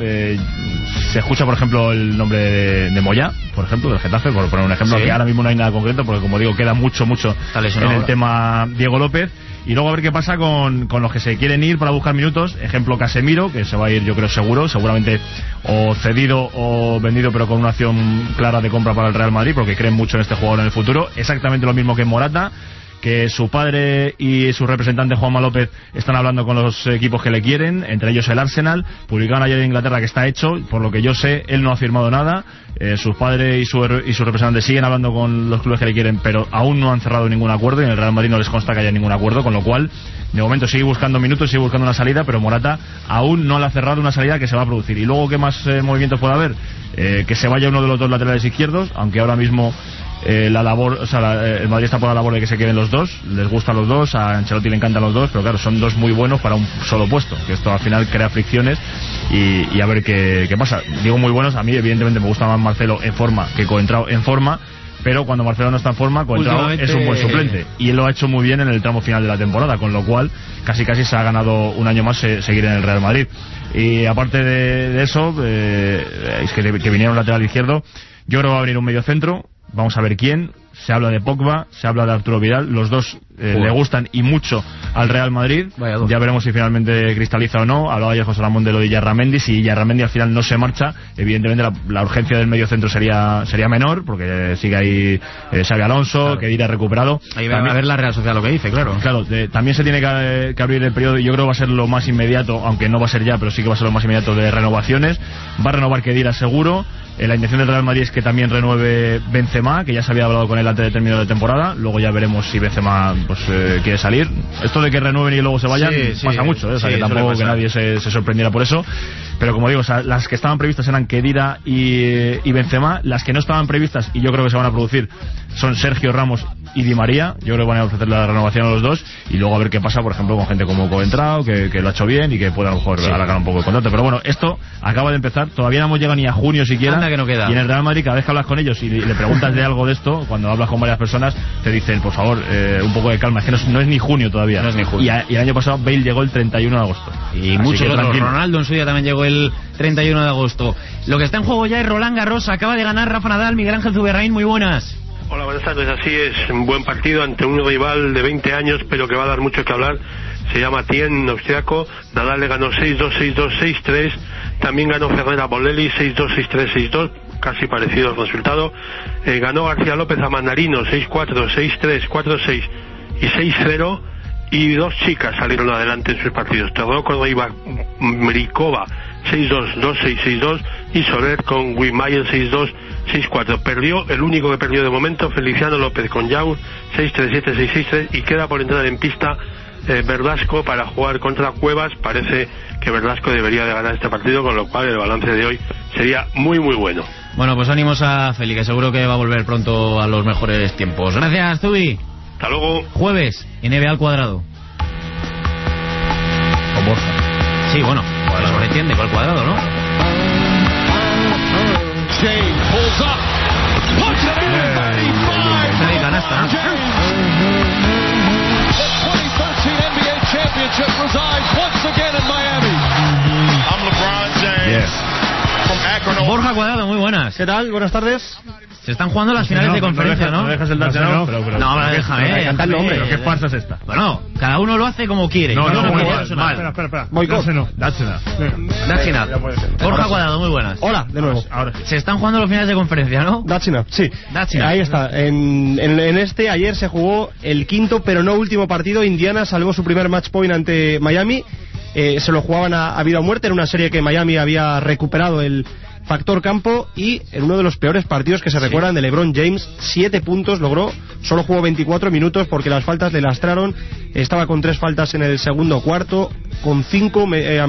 Se escucha, por ejemplo, el nombre de Moyá, por ejemplo, del Getafe, por poner un ejemplo, que ahora mismo no hay nada concreto, porque como digo, queda mucho en el tema Diego López. Y luego a ver qué pasa con los que se quieren ir para buscar minutos. Ejemplo, Casemiro, que se va a ir, yo creo, seguramente o cedido o vendido, pero con una acción clara de compra para el Real Madrid, porque creen mucho en este jugador en el futuro. Exactamente lo mismo que en Morata, que su padre y su representante Juanma López están hablando con los equipos que le quieren, entre ellos el Arsenal. Publicaron ayer en Inglaterra que está hecho, por lo que yo sé, él no ha firmado nada. Sus padres y su representante siguen hablando con los clubes que le quieren, pero aún no han cerrado ningún acuerdo, y en el Real Madrid no les consta que haya ningún acuerdo, con lo cual de momento sigue buscando minutos, sigue buscando una salida, pero Morata aún no le ha cerrado una salida que se va a producir. Y luego, ¿qué más movimientos puede haber? Que se vaya uno de los dos laterales izquierdos, aunque ahora mismo el Madrid está por la labor de que se queden los dos. Les gustan los dos, a Ancelotti le encantan los dos, pero claro, son dos muy buenos para un solo puesto, que esto al final crea fricciones y a ver qué pasa. Digo muy buenos, a mí evidentemente me gusta más Marcelo en forma que Coentrao en forma, pero cuando Marcelo no está en forma, Coentrao es un buen suplente y él lo ha hecho muy bien en el tramo final de la temporada, con lo cual casi se ha ganado un año más seguir en el Real Madrid. Y aparte de eso, es que vinieron lateral izquierdo, yo creo que va a venir un medio centro. Vamos a ver quién. Se habla de Pogba, se habla de Arturo Vidal. Los dos le gustan y mucho al Real Madrid. Ya veremos si finalmente cristaliza o no. Hablaba ayer José Ramón de lo de Yarramendi. Si Yarramendi al final no se marcha, evidentemente la urgencia del medio centro sería menor, porque sigue ahí Xabi Alonso, claro, que irá recuperado. Ahí va a ver la Real Sociedad lo que dice, claro. También se tiene que abrir el periodo, y yo creo que va a ser lo más inmediato, aunque no va a ser ya, pero sí que va a ser lo más inmediato, de renovaciones. Va a renovar Khedira seguro. La intención del Real Madrid es que también renueve Benzema, que ya se había hablado con él antes de término de temporada. Luego ya veremos si Benzema quiere salir. Esto de que renueven y luego se vayan pasa mucho, o sea, que tampoco que nadie se sorprendiera por eso. Pero como digo, las que estaban previstas eran Khedira y Benzema. Las que no estaban previstas, y yo creo que se van a producir, son Sergio Ramos y Di María. Yo creo que van a ofrecer la renovación a los dos, y luego a ver qué pasa, por ejemplo, con gente como Coentrao, que lo ha hecho bien y que puede a lo mejor alargar un poco el contrato. Pero bueno, esto acaba de empezar, todavía no hemos llegado ni a junio siquiera. Anda que no queda. Y en el Real Madrid, cada vez que hablas con ellos y le preguntas de algo de esto, cuando hablas con varias personas, te dicen, por favor, un poco de calma, es que no es ni junio todavía. No es ni junio. Y el año pasado Bale llegó el 31 de agosto. Y muchos otros. Ronaldo en su día también llegó el 31 de agosto. Lo que está en juego ya es Roland Garros. Acaba de ganar Rafa Nadal. Miguel Ángel Zuberraín, muy buenas. Hola, buenas tardes. Así es, un buen partido ante un rival de 20 años, pero que va a dar mucho que hablar. Se llama Tien, austriaco. Nadal le ganó 6-2, 6-2, 6-3. También ganó Ferrera Bolelli, 6-2, 6-3, 6-2. Casi parecido el resultado. Ganó García López a Mandarino, 6-4, 6-3, 4-6 y 6-0. Y dos chicas salieron adelante en sus partidos. Terró con Mrikova, 6-2, 2-6, 6-2. Y Soler con Wimayer, 6-2, 6-4. Perdió, el único que perdió de momento, Feliciano López con Yaur, 6-3, 7-6, 6-3. Y queda por entrar en pista Verdasco para jugar contra Cuevas. Parece que Verdasco debería de ganar este partido, con lo cual el balance de hoy sería muy muy bueno. Bueno, pues ánimos a Feli, que seguro que va a volver pronto a los mejores tiempos. Gracias, Zubi. Hasta luego. Jueves, NBA al cuadrado. Con Borja. Sí, bueno, pues lo sobreentiende con el cuadrado, ¿no? Canasta, ¿no? Borja Cuadrado, muy buenas. ¿Qué tal? Buenas tardes. Se están jugando las finales de conferencia, ¿no? No dejas el touchdown, pero no, déjame. Canta el nombre. ¿Qué farsa es esta? Bueno, cada uno lo hace como quiere. No, muy mal. Espera. Dársela. Borja Cuadrado, muy buenas. Hola, de nuevo. Ahora sí. Se están jugando las finales de conferencia, ¿no? Dáchina, sí. Ahí está. En ayer se jugó el quinto, pero no último partido. Indiana salvó su primer match point ante Miami. Se lo jugaban a vida o muerte. Era una serie que Miami había recuperado el factor campo, y en uno de los peores partidos que se recuerdan de LeBron James, 7 puntos logró, solo jugó 24 minutos porque las faltas le lastraron. Estaba con 3 faltas en el segundo cuarto, con 5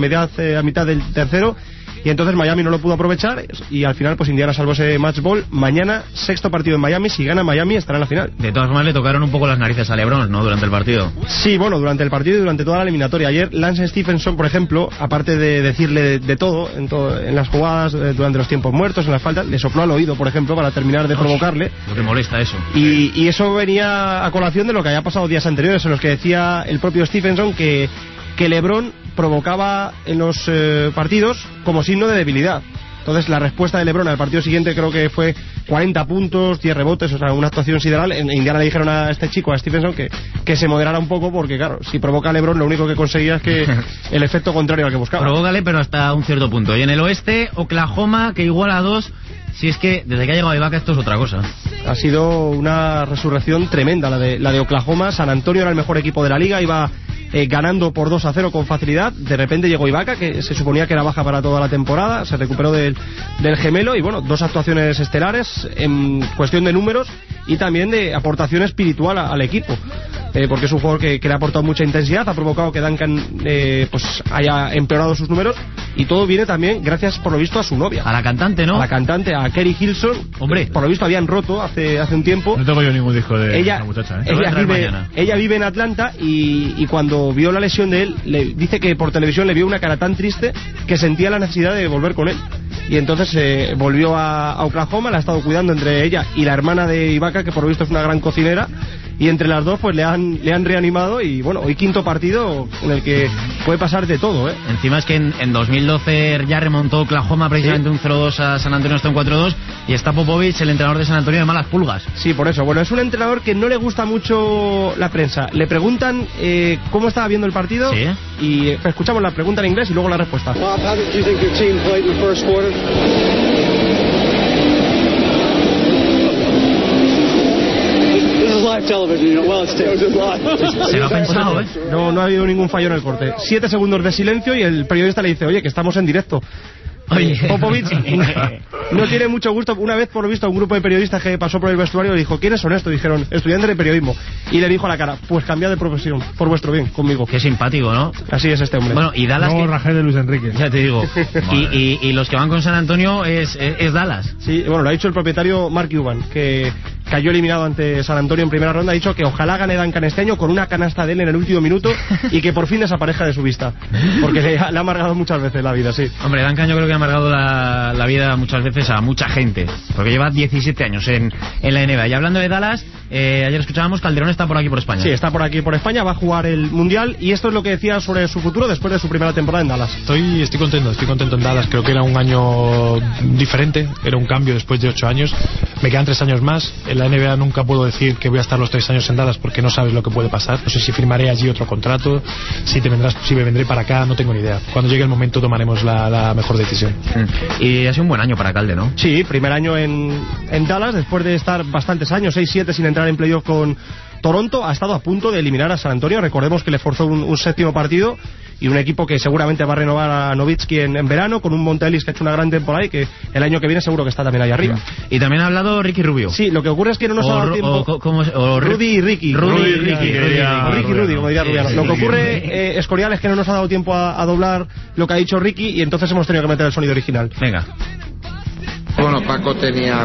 a mitad del tercero, y entonces Miami no lo pudo aprovechar, y al final pues Indiana salvó ese match ball. Mañana, sexto partido en Miami. Si gana Miami estará en la final. De todas formas le tocaron un poco las narices a LeBron, ¿no?, durante el partido. Sí, bueno, durante el partido y durante toda la eliminatoria. Ayer Lance Stephenson, por ejemplo, aparte de decirle de todo en las jugadas, durante los tiempos muertos, en las faltas, le sopló al oído, por ejemplo, para terminar de provocarle. Lo que molesta eso. Y eso venía a colación de lo que había pasado días anteriores, en los que decía el propio Stephenson que LeBron provocaba en los partidos como signo de debilidad. Entonces la respuesta de LeBron al partido siguiente creo que fue 40 puntos, 10 rebotes, o sea, una actuación sideral. En Indiana le dijeron a este chico, a Stephenson, que se moderara un poco, porque claro, si provoca a LeBron lo único que conseguía es que el efecto contrario al que buscaba. Provócale, pero hasta un cierto punto. Y en el oeste, Oklahoma, que iguala a 2. Si es que desde que ha llegado Ibaka esto es otra cosa. Ha sido una resurrección tremenda la de Oklahoma. San Antonio era el mejor equipo de la liga, iba ganando por 2-0 con facilidad. De repente llegó Ibaka, que se suponía que era baja para toda la temporada, se recuperó del gemelo, y bueno, 2 actuaciones estelares en cuestión de números y también de aportación espiritual al equipo, porque es un jugador que le ha aportado mucha intensidad, ha provocado que Duncan pues haya empeorado sus números, y todo viene también gracias, por lo visto, a su novia, a la cantante, ¿no? A la cantante, a Kerry Hilson. Hombre, por lo visto habían roto hace un tiempo. No tengo yo ningún disco de esa muchacha, ella vive en Atlanta, y cuando vio la lesión de él, le dice que por televisión le vio una cara tan triste que sentía la necesidad de volver con él, y entonces volvió a Oklahoma. La ha estado cuidando entre ella y la hermana de Ibaka, que por lo visto es una gran cocinera, y entre las dos pues le han reanimado. Y bueno, hoy quinto partido en el que puede pasar de todo, ¿eh? Encima es que en 2012 ya remontó Oklahoma precisamente un 0-2 a San Antonio, hasta un 4-2, y está Popovich, el entrenador de San Antonio, de malas pulgas. Sí, por eso. Bueno, es un entrenador que no le gusta mucho la prensa. Le preguntan cómo estaba viendo el partido, ¿sí? Y escuchamos la pregunta en inglés y luego la respuesta. Bob, how did you think your team played in the first quarter? Live television, well, it's live. Se lo ha pensado, ¿eh? No ha habido ningún fallo en el corte. 7 segundos de silencio y el periodista le dice, oye, que estamos en directo. Oye, Popovich no tiene mucho gusto. Una vez, por lo visto, un grupo de periodistas que pasó por el vestuario le dijo, ¿quiénes son estos? Dijeron, estudiantes de periodismo. Y le dijo a la cara, pues cambiad de profesión, por vuestro bien, conmigo. Qué simpático, ¿no? Así es este hombre. Bueno, y Dallas... No, rajé de Luis Enrique. Ya te digo. y los que van con San Antonio es Dallas. Sí, bueno, lo ha dicho el propietario Mark Cuban, que cayó eliminado ante San Antonio en primera ronda. Ha dicho que ojalá gane Duncan este año con una canasta de él en el último minuto y que por fin desaparezca de su vista, porque le ha amargado muchas veces la vida, sí. Hombre, Duncan yo creo que ha amargado la vida muchas veces a mucha gente, porque lleva 17 años en la NBA. Y hablando de Dallas, ayer escuchábamos, Calderón está por aquí por España. Sí, está por aquí por España, va a jugar el Mundial, y esto es lo que decía sobre su futuro después de su primera temporada en Dallas. Estoy contento en Dallas. Creo que era un año diferente, era un cambio después de 8 años. Me quedan 3 años más. En la NBA nunca puedo decir que voy a estar los 3 años en Dallas, porque no sabes lo que puede pasar. No sé si firmaré allí otro contrato, si me vendré para acá, no tengo ni idea. Cuando llegue el momento tomaremos la mejor decisión. Y ha sido un buen año para Calde, ¿no? Sí, primer año en Dallas, después de estar bastantes años, 6-7 sin entrar en playoff con Toronto. Ha estado a punto de eliminar a San Antonio. Recordemos que le forzó un séptimo partido, y un equipo que seguramente va a renovar a Nowitzki en verano, con un Monta Ellis que ha hecho una gran temporada y que el año que viene seguro que está también ahí arriba. Y también ha hablado Ricky Rubio. Sí, lo que ocurre es que no nos ha dado tiempo. Rudy y Ricky. Rudy y Rudy, como diría Rubiano. Lo que ocurre, Escorial, es que no nos ha dado tiempo a doblar lo que ha dicho Ricky, y entonces hemos tenido que meter el sonido original. Venga. Bueno, Paco tenía...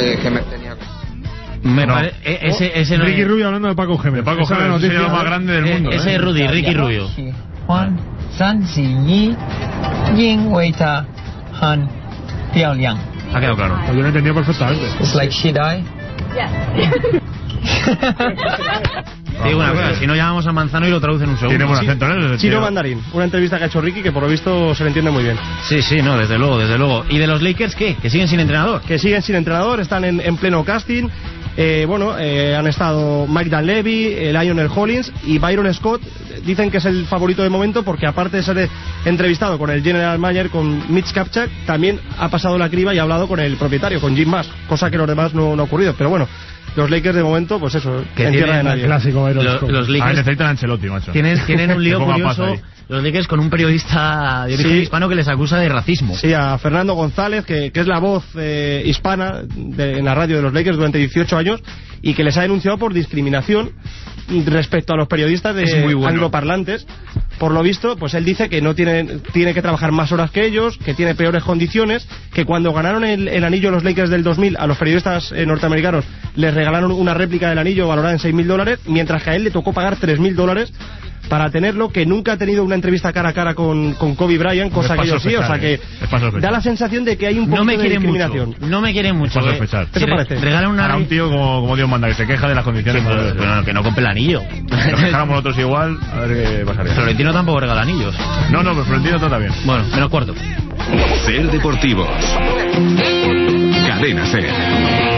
Ese no Ricky es... Rubio hablando de Paco Gémez. Paco Gémez, es lo más grande del mundo. Ese es Rudy, Ricky Rubio. Juan, San, Si, Yi, Ying, Wei, Ta, Han, Piao, Liang. Ha quedado claro. Yo lo he entendido perfectamente. It's like she died. digo una cosa, si no llamamos a Manzano y lo traducen un segundo. Tiene buen acento, ¿no? Chino Mandarín, una entrevista que ha hecho Ricky que por lo visto se le entiende muy bien. Sí, no, desde luego. ¿Y de los Lakers qué? ¿Que siguen sin entrenador? Que siguen sin entrenador, están en pleno casting. Han estado Mike Dunleavy, Lionel Hollins y Byron Scott. Dicen que es el favorito de momento porque aparte de ser entrevistado con el general manager, con Mitch Kupchak, también ha pasado la criba y ha hablado con el propietario, con Jim Bass, cosa que los demás no ha ocurrido. Pero bueno, los Lakers de momento, pues eso, que en tierra de nadie. El clásico Byron Scott. Los Lakers necesitan a Ancelotti, macho. Tienen un lío curioso. Los Lakers con un periodista de origen hispano que les acusa de racismo. Sí, a Fernando González, que es la voz hispana en la radio de los Lakers durante 18 años y que les ha denunciado por discriminación respecto a los periodistas angloparlantes. Por lo visto, pues él dice que no tiene que trabajar más horas que ellos, que tiene peores condiciones, que cuando ganaron el anillo los Lakers del 2000 a los periodistas norteamericanos les regalaron una réplica del anillo valorada en $6.000, mientras que a él le tocó pagar $3.000 para tenerlo, que nunca ha tenido una entrevista cara a cara con Kobe Bryant, cosa que ellos sí, o sea que da la sensación de que hay un poco de discriminación. No me quieren mucho. ¿Qué te parece? Regalan para un tío como Dios manda, que se queja de las condiciones. Bueno, que no compre el anillo. Lo dejáramos nosotros igual, a ver qué pasaría. Florentino tampoco regala anillos. No, pero Florentino todo está bien. Bueno, menos cuarto. Ser Deportivos. Cadena Ser.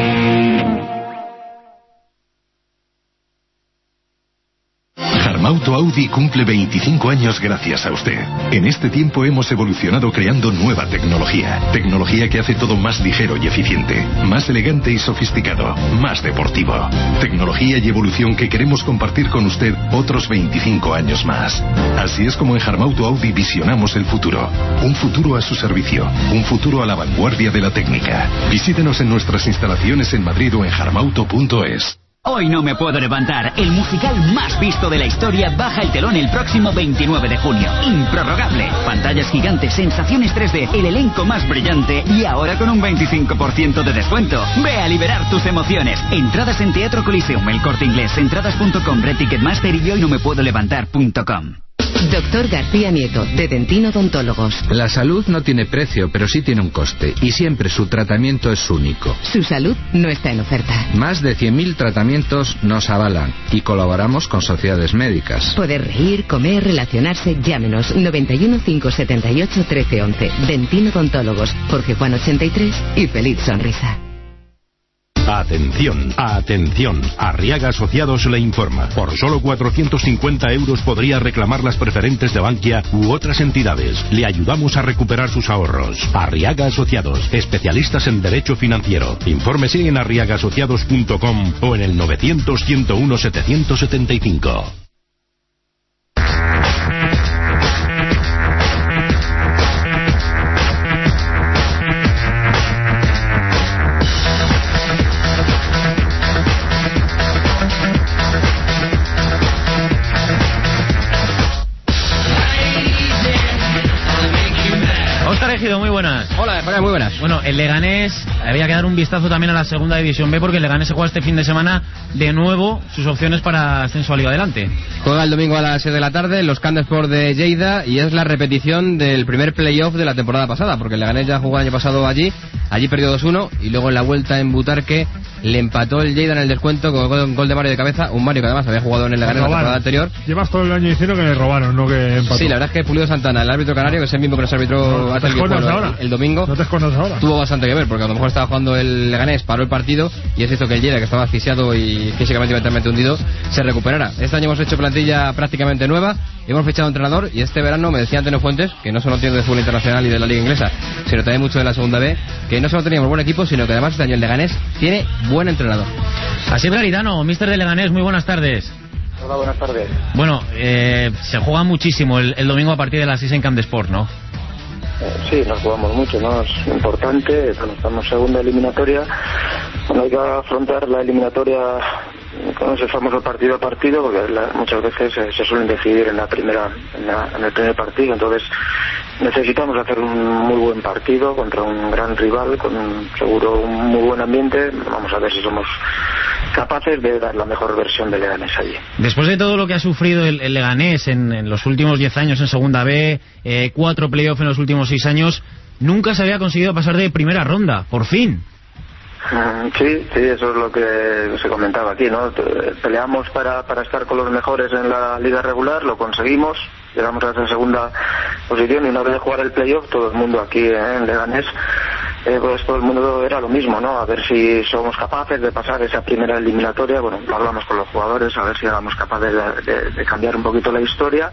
Harmauto Audi cumple 25 años gracias a usted. En este tiempo hemos evolucionado creando nueva tecnología. Tecnología que hace todo más ligero y eficiente, más elegante y sofisticado, más deportivo. Tecnología y evolución que queremos compartir con usted otros 25 años más. Así es como en Harmauto Audi visionamos el futuro. Un futuro a su servicio. Un futuro a la vanguardia de la técnica. Visítenos en nuestras instalaciones en Madrid o en harmauto.es. Hoy no me puedo levantar. El musical más visto de la historia baja el telón el próximo 29 de junio. Improrrogable. Pantallas gigantes, sensaciones 3D, el elenco más brillante y ahora con un 25% de descuento. Ve a liberar tus emociones. Entradas en Teatro Coliseum, El Corte Inglés, entradas.com, Red Ticketmaster y hoynomepuedolevantar.com. Doctor García Nieto, de Dentino Odontólogos. La salud no tiene precio, pero sí tiene un coste. Y siempre su tratamiento es único. Su salud no está en oferta. Más de 100.000 tratamientos nos avalan. Y colaboramos con sociedades médicas. Poder reír, comer, relacionarse. Llámenos 91 578 1311. Dentino Odontólogos. Jorge Juan 83 y feliz sonrisa. Atención, atención. Arriaga Asociados le informa. Por solo 450 euros podría reclamar las preferentes de Bankia u otras entidades. Le ayudamos a recuperar sus ahorros. Arriaga Asociados, especialistas en derecho financiero. Infórmese en arriagaasociados.com o en el 900-101-775. Muy buenas. Hola, muy buenas. Bueno, el Leganés, había que dar un vistazo también a la segunda división B porque el Leganés se juega este fin de semana de nuevo sus opciones para ascenso a Liga Adelante. Juega el domingo a las 6 de la tarde en los Camp de Sport de Lleida y es la repetición del primer playoff de la temporada pasada, porque el Leganés ya jugó el año pasado allí perdió 2-1 y luego en la vuelta en Butarque le empató el Lleida en el descuento con gol de Mario de cabeza, un Mario que además había jugado en el Leganés la temporada anterior. Llevas todo el año diciendo que le robaron, no que empató. Sí, la verdad es que Pulido Santana, el árbitro canario, que es el mismo que nos arbitró el domingo, ¿no te escondas ahora? Tuvo bastante que ver, porque a lo mejor estaba jugando el Leganés, paró el partido y es cierto que el Lleida, que estaba asfixiado y físicamente y mentalmente hundido, se recuperará. Este año hemos hecho plantilla prácticamente nueva, hemos fichado entrenador y este verano me decía Antonio Fuentes, que no solo entiende de fútbol internacional y de la liga inglesa, sino también mucho de la segunda B, que no solo teníamos buen equipo, sino que además este año el Leganés tiene buen entrenador. Así es, Garitano, míster de Leganés, muy buenas tardes. Hola, buenas tardes. Bueno, se juega muchísimo el domingo a partir de las 6 en Camp de Sport, ¿no? Sí, nos jugamos mucho, ¿no? Es importante, bueno, estamos segunda eliminatoria, bueno, hay que afrontar la eliminatoria con ese famoso partido a partido, porque muchas veces se suelen decidir en el primer partido, entonces necesitamos hacer un muy buen partido contra un gran rival, con seguro un muy buen ambiente. Vamos a ver si somos capaces de dar la mejor versión de Leganés allí. Después de todo lo que ha sufrido el Leganés en los últimos 10 años en segunda B, 4 playoffs en los últimos 6 años, nunca se había conseguido pasar de primera ronda, por fin. Sí, eso es lo que se comentaba aquí, ¿no? Peleamos para estar con los mejores en la liga regular, lo conseguimos, llegamos a esa segunda posición y una vez de jugar el playoff, todo el mundo aquí en Leganés, pues todo el mundo era lo mismo, ¿no? A ver si somos capaces de pasar esa primera eliminatoria. Bueno, hablamos con los jugadores a ver si éramos capaces de cambiar un poquito la historia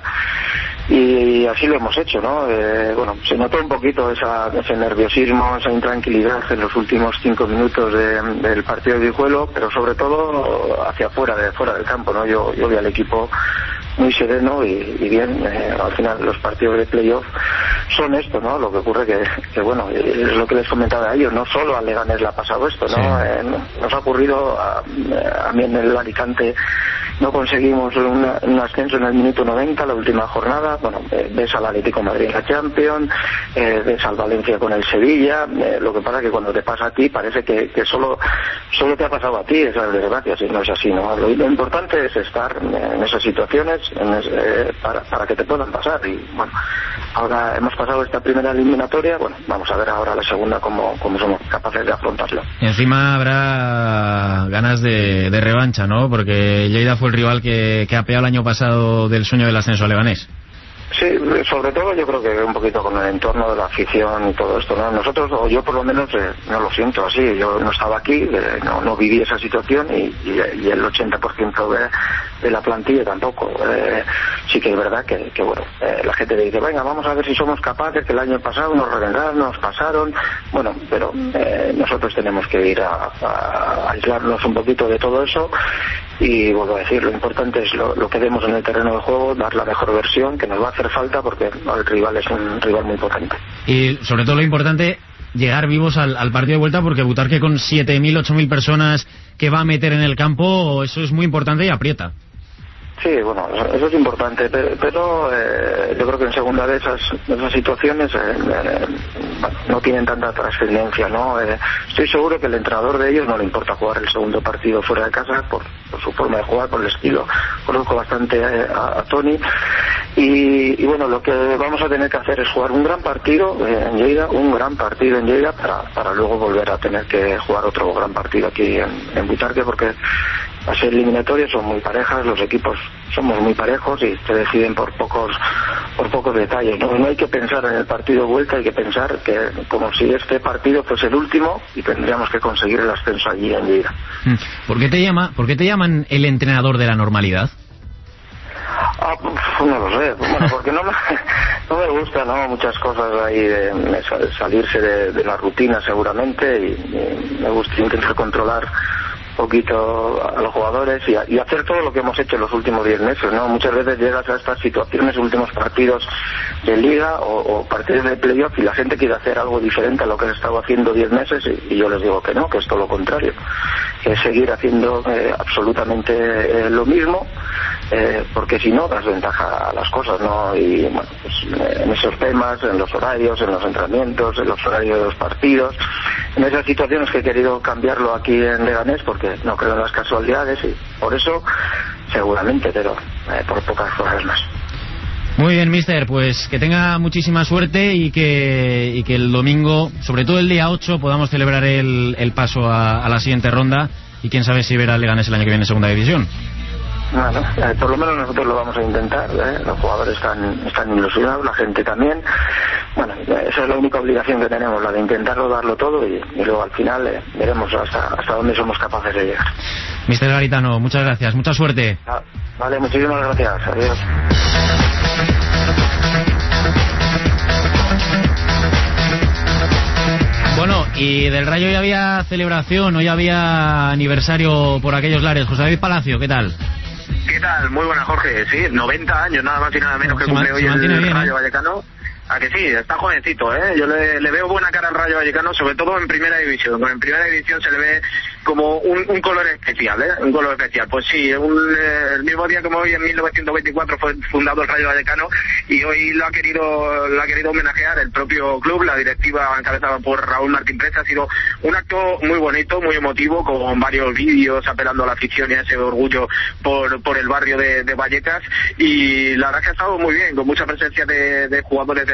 y así lo hemos hecho, ¿no? Bueno, se notó un poquito ese nerviosismo, esa intranquilidad en los últimos 5 minutos del partido de Guijuelo, pero sobre todo hacia fuera del campo, ¿no? Yo vi al equipo muy sereno y bien. Al final los partidos de playoff son esto, ¿no? Lo que ocurre que bueno, es lo que les comentaba a ellos, no solo a Leganés le ha pasado esto, ¿no? Sí. Nos ha ocurrido a mí en el Alicante. No conseguimos un ascenso en el minuto 90, la última jornada. Bueno, ves al Atlético de Madrid en la Champions, ves al Valencia con el Sevilla. Lo que pasa es que cuando te pasa a ti parece que solo te ha pasado a ti esa desgracia, si no es así, ¿no? Lo importante es estar en esas situaciones para que te puedan pasar. Y bueno, ahora hemos pasado esta primera eliminatoria, bueno, vamos a ver ahora la segunda cómo somos capaces de afrontarlo. Y encima habrá ganas de revancha, ¿no? Porque Lleida fue el rival que apeó el año pasado del sueño del ascenso a Leganés. Sí, sobre todo yo creo que un poquito con el entorno de la afición y todo esto, ¿no? Nosotros, o yo por lo menos, no lo siento así. Yo no estaba aquí, no viví esa situación y el 80% de la plantilla tampoco. Sí que es verdad que bueno, la gente dice, venga, vamos a ver si somos capaces, que el año pasado nos reventaron, nos pasaron. Bueno, pero nosotros tenemos que ir a aislarnos un poquito de todo eso y vuelvo a decir, lo importante es lo que demos en el terreno de juego, dar la mejor versión, que nos va a hacer falta porque el rival es un rival muy potente. Y sobre todo lo importante, llegar vivos al partido de vuelta, porque Butarque con 7.000, 8.000 personas que va a meter en el campo, eso es muy importante y aprieta. Sí, bueno, eso es importante, pero yo creo que en segunda de esas situaciones no tienen tanta trascendencia, ¿no? Estoy seguro que el entrenador de ellos no le importa jugar el segundo partido fuera de casa por su forma de jugar, por el estilo. Conozco bastante a Tony y bueno, lo que vamos a tener que hacer es jugar un gran partido en Lleida, para luego volver a tener que jugar otro gran partido aquí en Butarque, porque las eliminatorias son muy parejas, los equipos somos muy parejos y se deciden por pocos detalles, ¿no? No hay que pensar en el partido de vuelta, hay que pensar que como si este partido fuese el último y tendríamos que conseguir el ascenso allí en Lleida. ¿Por qué te llaman el entrenador de la normalidad? No lo sé, bueno, porque no me gusta, ¿no? Muchas cosas ahí de salirse de la rutina seguramente y me gusta intentar controlar poquito a los jugadores y hacer todo lo que hemos hecho en los últimos 10 meses, ¿no? Muchas veces llegas a estas situaciones, últimos partidos de liga o partidos de playoff y la gente quiere hacer algo diferente a lo que has estado haciendo 10 meses y yo les digo que no, que es todo lo contrario, que es seguir haciendo absolutamente lo mismo, porque si no das ventaja a las cosas, ¿no? Y bueno, pues, en esos temas, en los horarios, en los entrenamientos, en los horarios de los partidos, en esas situaciones que he querido cambiarlo aquí en Leganés porque no creo en las casualidades y por eso seguramente, pero por pocas cosas más. Muy bien, mister, pues que tenga muchísima suerte y que el domingo, sobre todo el día 8, podamos celebrar el paso a la siguiente ronda y quién sabe si ver a Leganés el año que viene en segunda división. Bueno, por lo menos nosotros lo vamos a intentar, los jugadores están ilusionados, la gente también. Bueno, esa es la única obligación que tenemos, la de intentarlo darlo todo y luego al final veremos hasta dónde somos capaces de llegar. Mister Garitano, muchas gracias, mucha suerte. Vale, muchísimas gracias, adiós. Bueno, y del Rayo hoy había celebración, hoy había aniversario por aquellos lares. José David Palacio, ¿qué tal? ¿Qué tal? Muy buena, Jorge. Sí, 90 años, nada más y nada menos que cumple hoy el Rayo Vallecano. A que sí, está jovencito, ¿eh? Yo le veo buena cara al Rayo Vallecano, sobre todo en primera división. En primera división se le ve como un color especial, ¿eh? Un color especial. Pues sí, el mismo día como hoy, en 1924, fue fundado el Rayo Vallecano y hoy lo ha querido homenajear el propio club, la directiva encabezada por Raúl Martín Presa. Ha sido un acto muy bonito, muy emotivo, con varios vídeos apelando a la afición y a ese orgullo por el barrio de Vallecas. Y la verdad que ha estado muy bien, con mucha presencia de jugadores de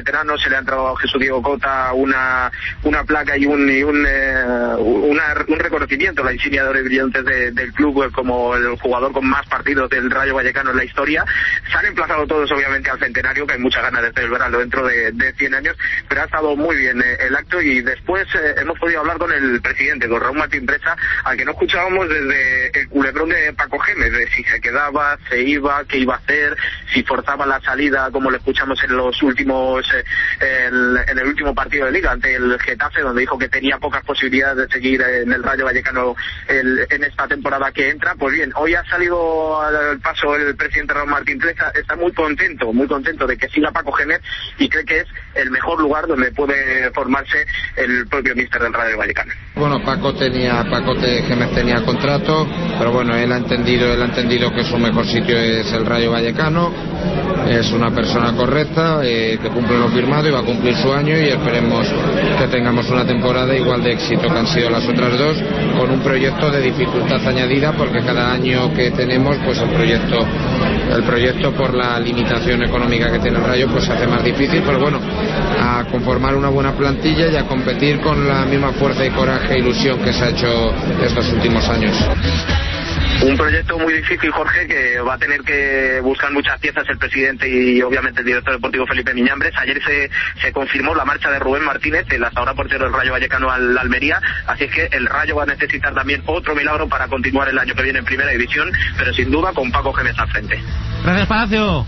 veteranos, se le ha entregado a Jesús Diego Cota una placa y un reconocimiento, la insignia de oro y brillantes del club como el jugador con más partidos del Rayo Vallecano en la historia. Se han emplazado todos obviamente al centenario, que hay muchas ganas de celebrarlo dentro de 100 años, pero ha estado muy bien el acto, y después hemos podido hablar con el presidente, con Raúl Martín Presa, al que no escuchábamos desde el culebrón de Paco Gémez, de si se quedaba, se iba, qué iba a hacer, si forzaba la salida, como lo escuchamos en los últimos en el último partido de Liga ante el Getafe, donde dijo que tenía pocas posibilidades de seguir en el Rayo Vallecano en esta temporada que entra. Pues bien, hoy ha salido al paso el presidente Raúl Martín Presa, está muy contento de que siga Paco Gémez, y cree que es el mejor lugar donde puede formarse el propio míster del Rayo Vallecano. Bueno, Paco Gémez tenía contrato, pero bueno, él ha entendido que su mejor sitio es el Rayo Vallecano. Es una persona correcta, que cumple lo firmado y va a cumplir su año, y esperemos que tengamos una temporada igual de éxito que han sido las otras dos, con un proyecto de dificultad añadida, porque cada año que tenemos, pues el proyecto por la limitación económica que tiene el Rayo, pues se hace más difícil, pero bueno, a conformar una buena plantilla y a competir con la misma fuerza y coraje e ilusión que se ha hecho estos últimos años. Un proyecto muy difícil, Jorge, que va a tener que buscar muchas piezas el presidente y obviamente el director deportivo Felipe Miñambres. Ayer se confirmó la marcha de Rubén Martínez, el hasta ahora portero del Rayo Vallecano, al Almería, así es que el Rayo va a necesitar también otro milagro para continuar el año que viene en Primera División, pero sin duda con Paco Gémez al frente. Gracias, Palacio.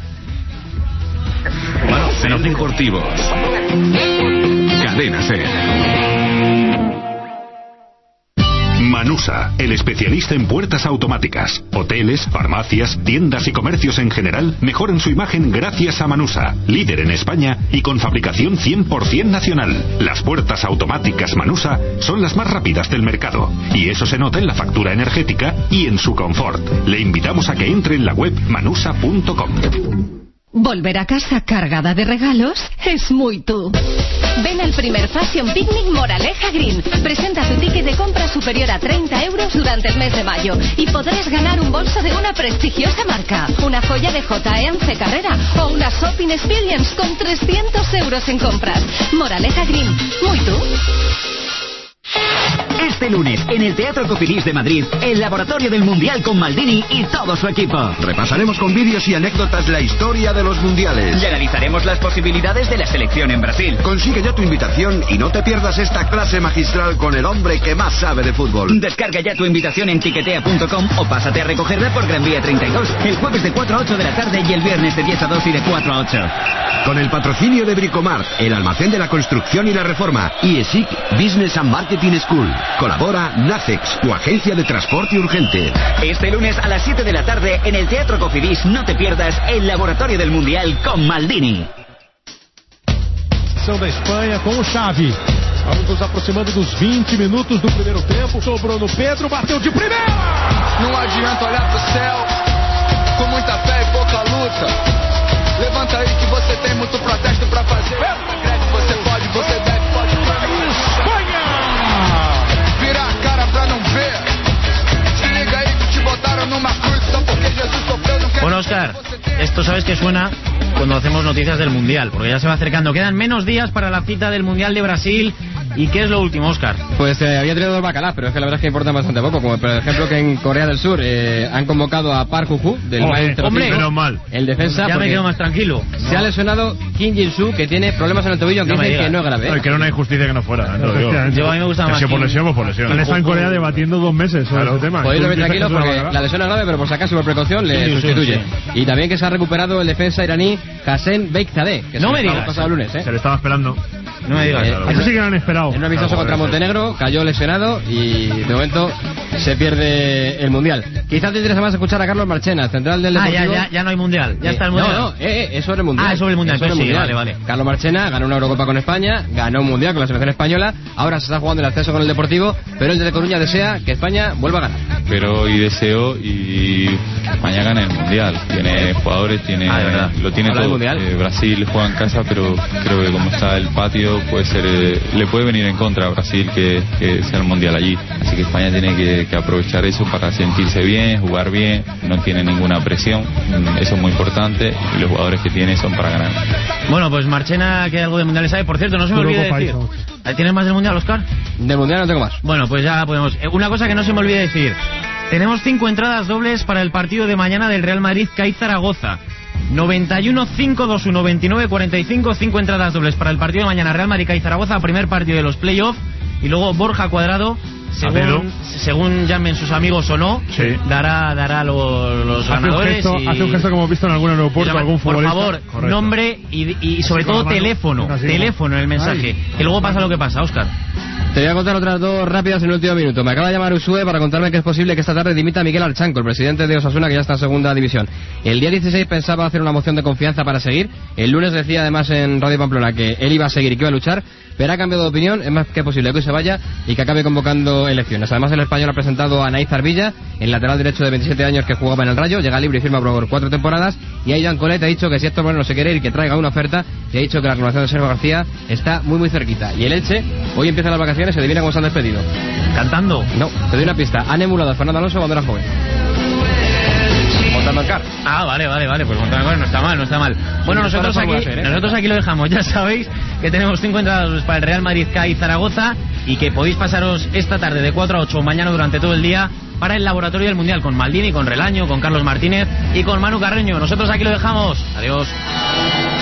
Bueno, deportivos. Cadena SER. Manusa, el especialista en puertas automáticas. Hoteles, farmacias, tiendas y comercios en general mejoran su imagen gracias a Manusa, líder en España y con fabricación 100% nacional. Las puertas automáticas Manusa son las más rápidas del mercado, y eso se nota en la factura energética y en su confort. Le invitamos a que entre en la web manusa.com. Volver a casa cargada de regalos es muy tú. Ven al primer Fashion Picnic Moraleja Green. Presenta tu ticket de compra superior a 30 euros durante el mes de mayo y podrás ganar un bolso de una prestigiosa marca, una joya de J.M.C. Carrera o una shopping experience con 300 euros en compras. Moraleja Green, muy tú. Este lunes, en el Teatro Cofidis de Madrid, el laboratorio del Mundial con Maldini y todo su equipo. Repasaremos con vídeos y anécdotas la historia de los mundiales. Y analizaremos las posibilidades de la selección en Brasil. Consigue ya tu invitación y no te pierdas esta clase magistral con el hombre que más sabe de fútbol. Descarga ya tu invitación en tiquetea.com o pásate a recogerla por Gran Vía 32, el jueves de 4 a 8 de la tarde y el viernes de 10 a 2 y de 4 a 8. Con el patrocinio de Bricomart, el almacén de la construcción y la reforma, y ESIC Business and Marketing School. Colabora NACEX, tu agencia de transporte urgente. Este lunes a las 7 de la tarde en el Teatro Cofidis no te pierdas el laboratorio del Mundial con Maldini. Da Espanha com o Xavi. Vamos nos aproximando dos 20 minutos do primeiro tempo. Sobrou no Pedro, bateu de primeira! Não adianta olhar pro céu com muita fé e pouca luta. Levanta aí que você tem muito protesto pra fazer. Acredite, você pode, você deve, pode. Espanha! Virar a cara pra não ver. Se liga aí que te botaram numa cruz só porque Jesus sofreu. Bueno, Óscar, esto sabes que suena cuando hacemos noticias del Mundial, porque ya se va acercando. Quedan menos días para la cita del Mundial de Brasil. ¿Y qué es lo último, Óscar? Pues había tenido dos bacalás, pero es que la verdad es que importan bastante poco. Como por ejemplo que en Corea del Sur han convocado a Park Ju-Ju del hombre, menos mal. El defensa. Ya me quedo más tranquilo. Se ha lesionado Kim Jin-soo, que tiene problemas en el tobillo, aunque dicen que no es grave. No, que era una injusticia que no fuera. Yo a mí me gusta más. Si por lesión, pues por lesión. Han estado en Corea debatiendo 2 meses sobre ese tema. Podéis dormir tranquilos porque la lesión es grave, pero por si acaso por precaución le sustituye. Y también que se ha recuperado el defensa iraní Hassan Beikzadeh, que no me digas. El pasado lunes. Se le estaba esperando. No me digas. Eso sí que lo han esperado. En un amistoso contra Montenegro cayó lesionado y de momento se pierde el Mundial. Quizás te interesa más escuchar a Carlos Marchena, central del Deportivo. Ya no hay Mundial. Ya está el Mundial. No, es sobre el Mundial. Es sobre el Mundial. Sí, vale. Carlos Marchena ganó una Eurocopa con España, ganó un Mundial con la selección española, ahora se está jugando el ascenso con el Deportivo, pero el de Coruña desea que España vuelva a ganar. Pero y deseo y España gana el Mundial. Tiene jugadores, lo tiene todo. Brasil juega en casa, pero creo que como está el patio partido le puede venir en contra a Brasil que sea el Mundial allí. Así que España tiene que aprovechar eso para sentirse bien, jugar bien, no tiene ninguna presión, eso es muy importante y los jugadores que tiene son para ganar. Bueno, pues Marchena, que algo de Mundial sabe, por cierto, no se me olvide decir. ¿Tienes más del Mundial, Óscar? Del Mundial no tengo más. Bueno, pues ya podemos. Una cosa que no se me olvide decir. Tenemos 5 entradas dobles para el partido de mañana del Real Madrid CAI Zaragoza. 91 521 29 45, 5 entradas dobles para el partido de mañana Real Madrid CAI Zaragoza, primer partido de los playoffs. Y luego Borja Cuadrado, según llamen sus amigos o no, sí, dará los ganadores. Hace un gesto como hemos visto en algún aeropuerto, algún futbolista. Por favor, correcto, nombre y sobre todo teléfono en el mensaje. Que luego pasa lo que pasa, Óscar. Te voy a contar otras dos rápidas en el último minuto. Me acaba de llamar Usue para contarme que es posible que esta tarde dimita Miguel Alchanco, el presidente de Osasuna, que ya está en segunda división. El día 16 pensaba hacer una moción de confianza para seguir. El lunes decía además en Radio Pamplona que él iba a seguir y que iba a luchar, pero ha cambiado de opinión. Es más que posible que hoy se vaya y que acabe convocando elecciones. Además, el español ha presentado a Naíz Arvilla, el lateral derecho de 27 años que jugaba en el Rayo. Llega libre y firma por 4 temporadas. Y ahí Jan Colet ha dicho que si Héctor Moreno se quiere ir, que traiga una oferta. Y ha dicho que la renovación de Sergio García está muy cerquita. Y el Elche hoy empieza las vacaciones, se adivina cómo se han despedido. ¿Cantando? No, te doy una pista. Han emulado a Fernando Alonso cuando era joven. Montando en car. Ah, vale, pues montando en car no está mal. Bueno, nosotros aquí lo dejamos. Ya sabéis que tenemos 5 entradas para el Real Madrid CAI Zaragoza y que podéis pasaros esta tarde de 4 a 8 mañana durante todo el día para el laboratorio del Mundial con Maldini, con Relaño, con Carlos Martínez y con Manu Carreño. Nosotros aquí lo dejamos. Adiós.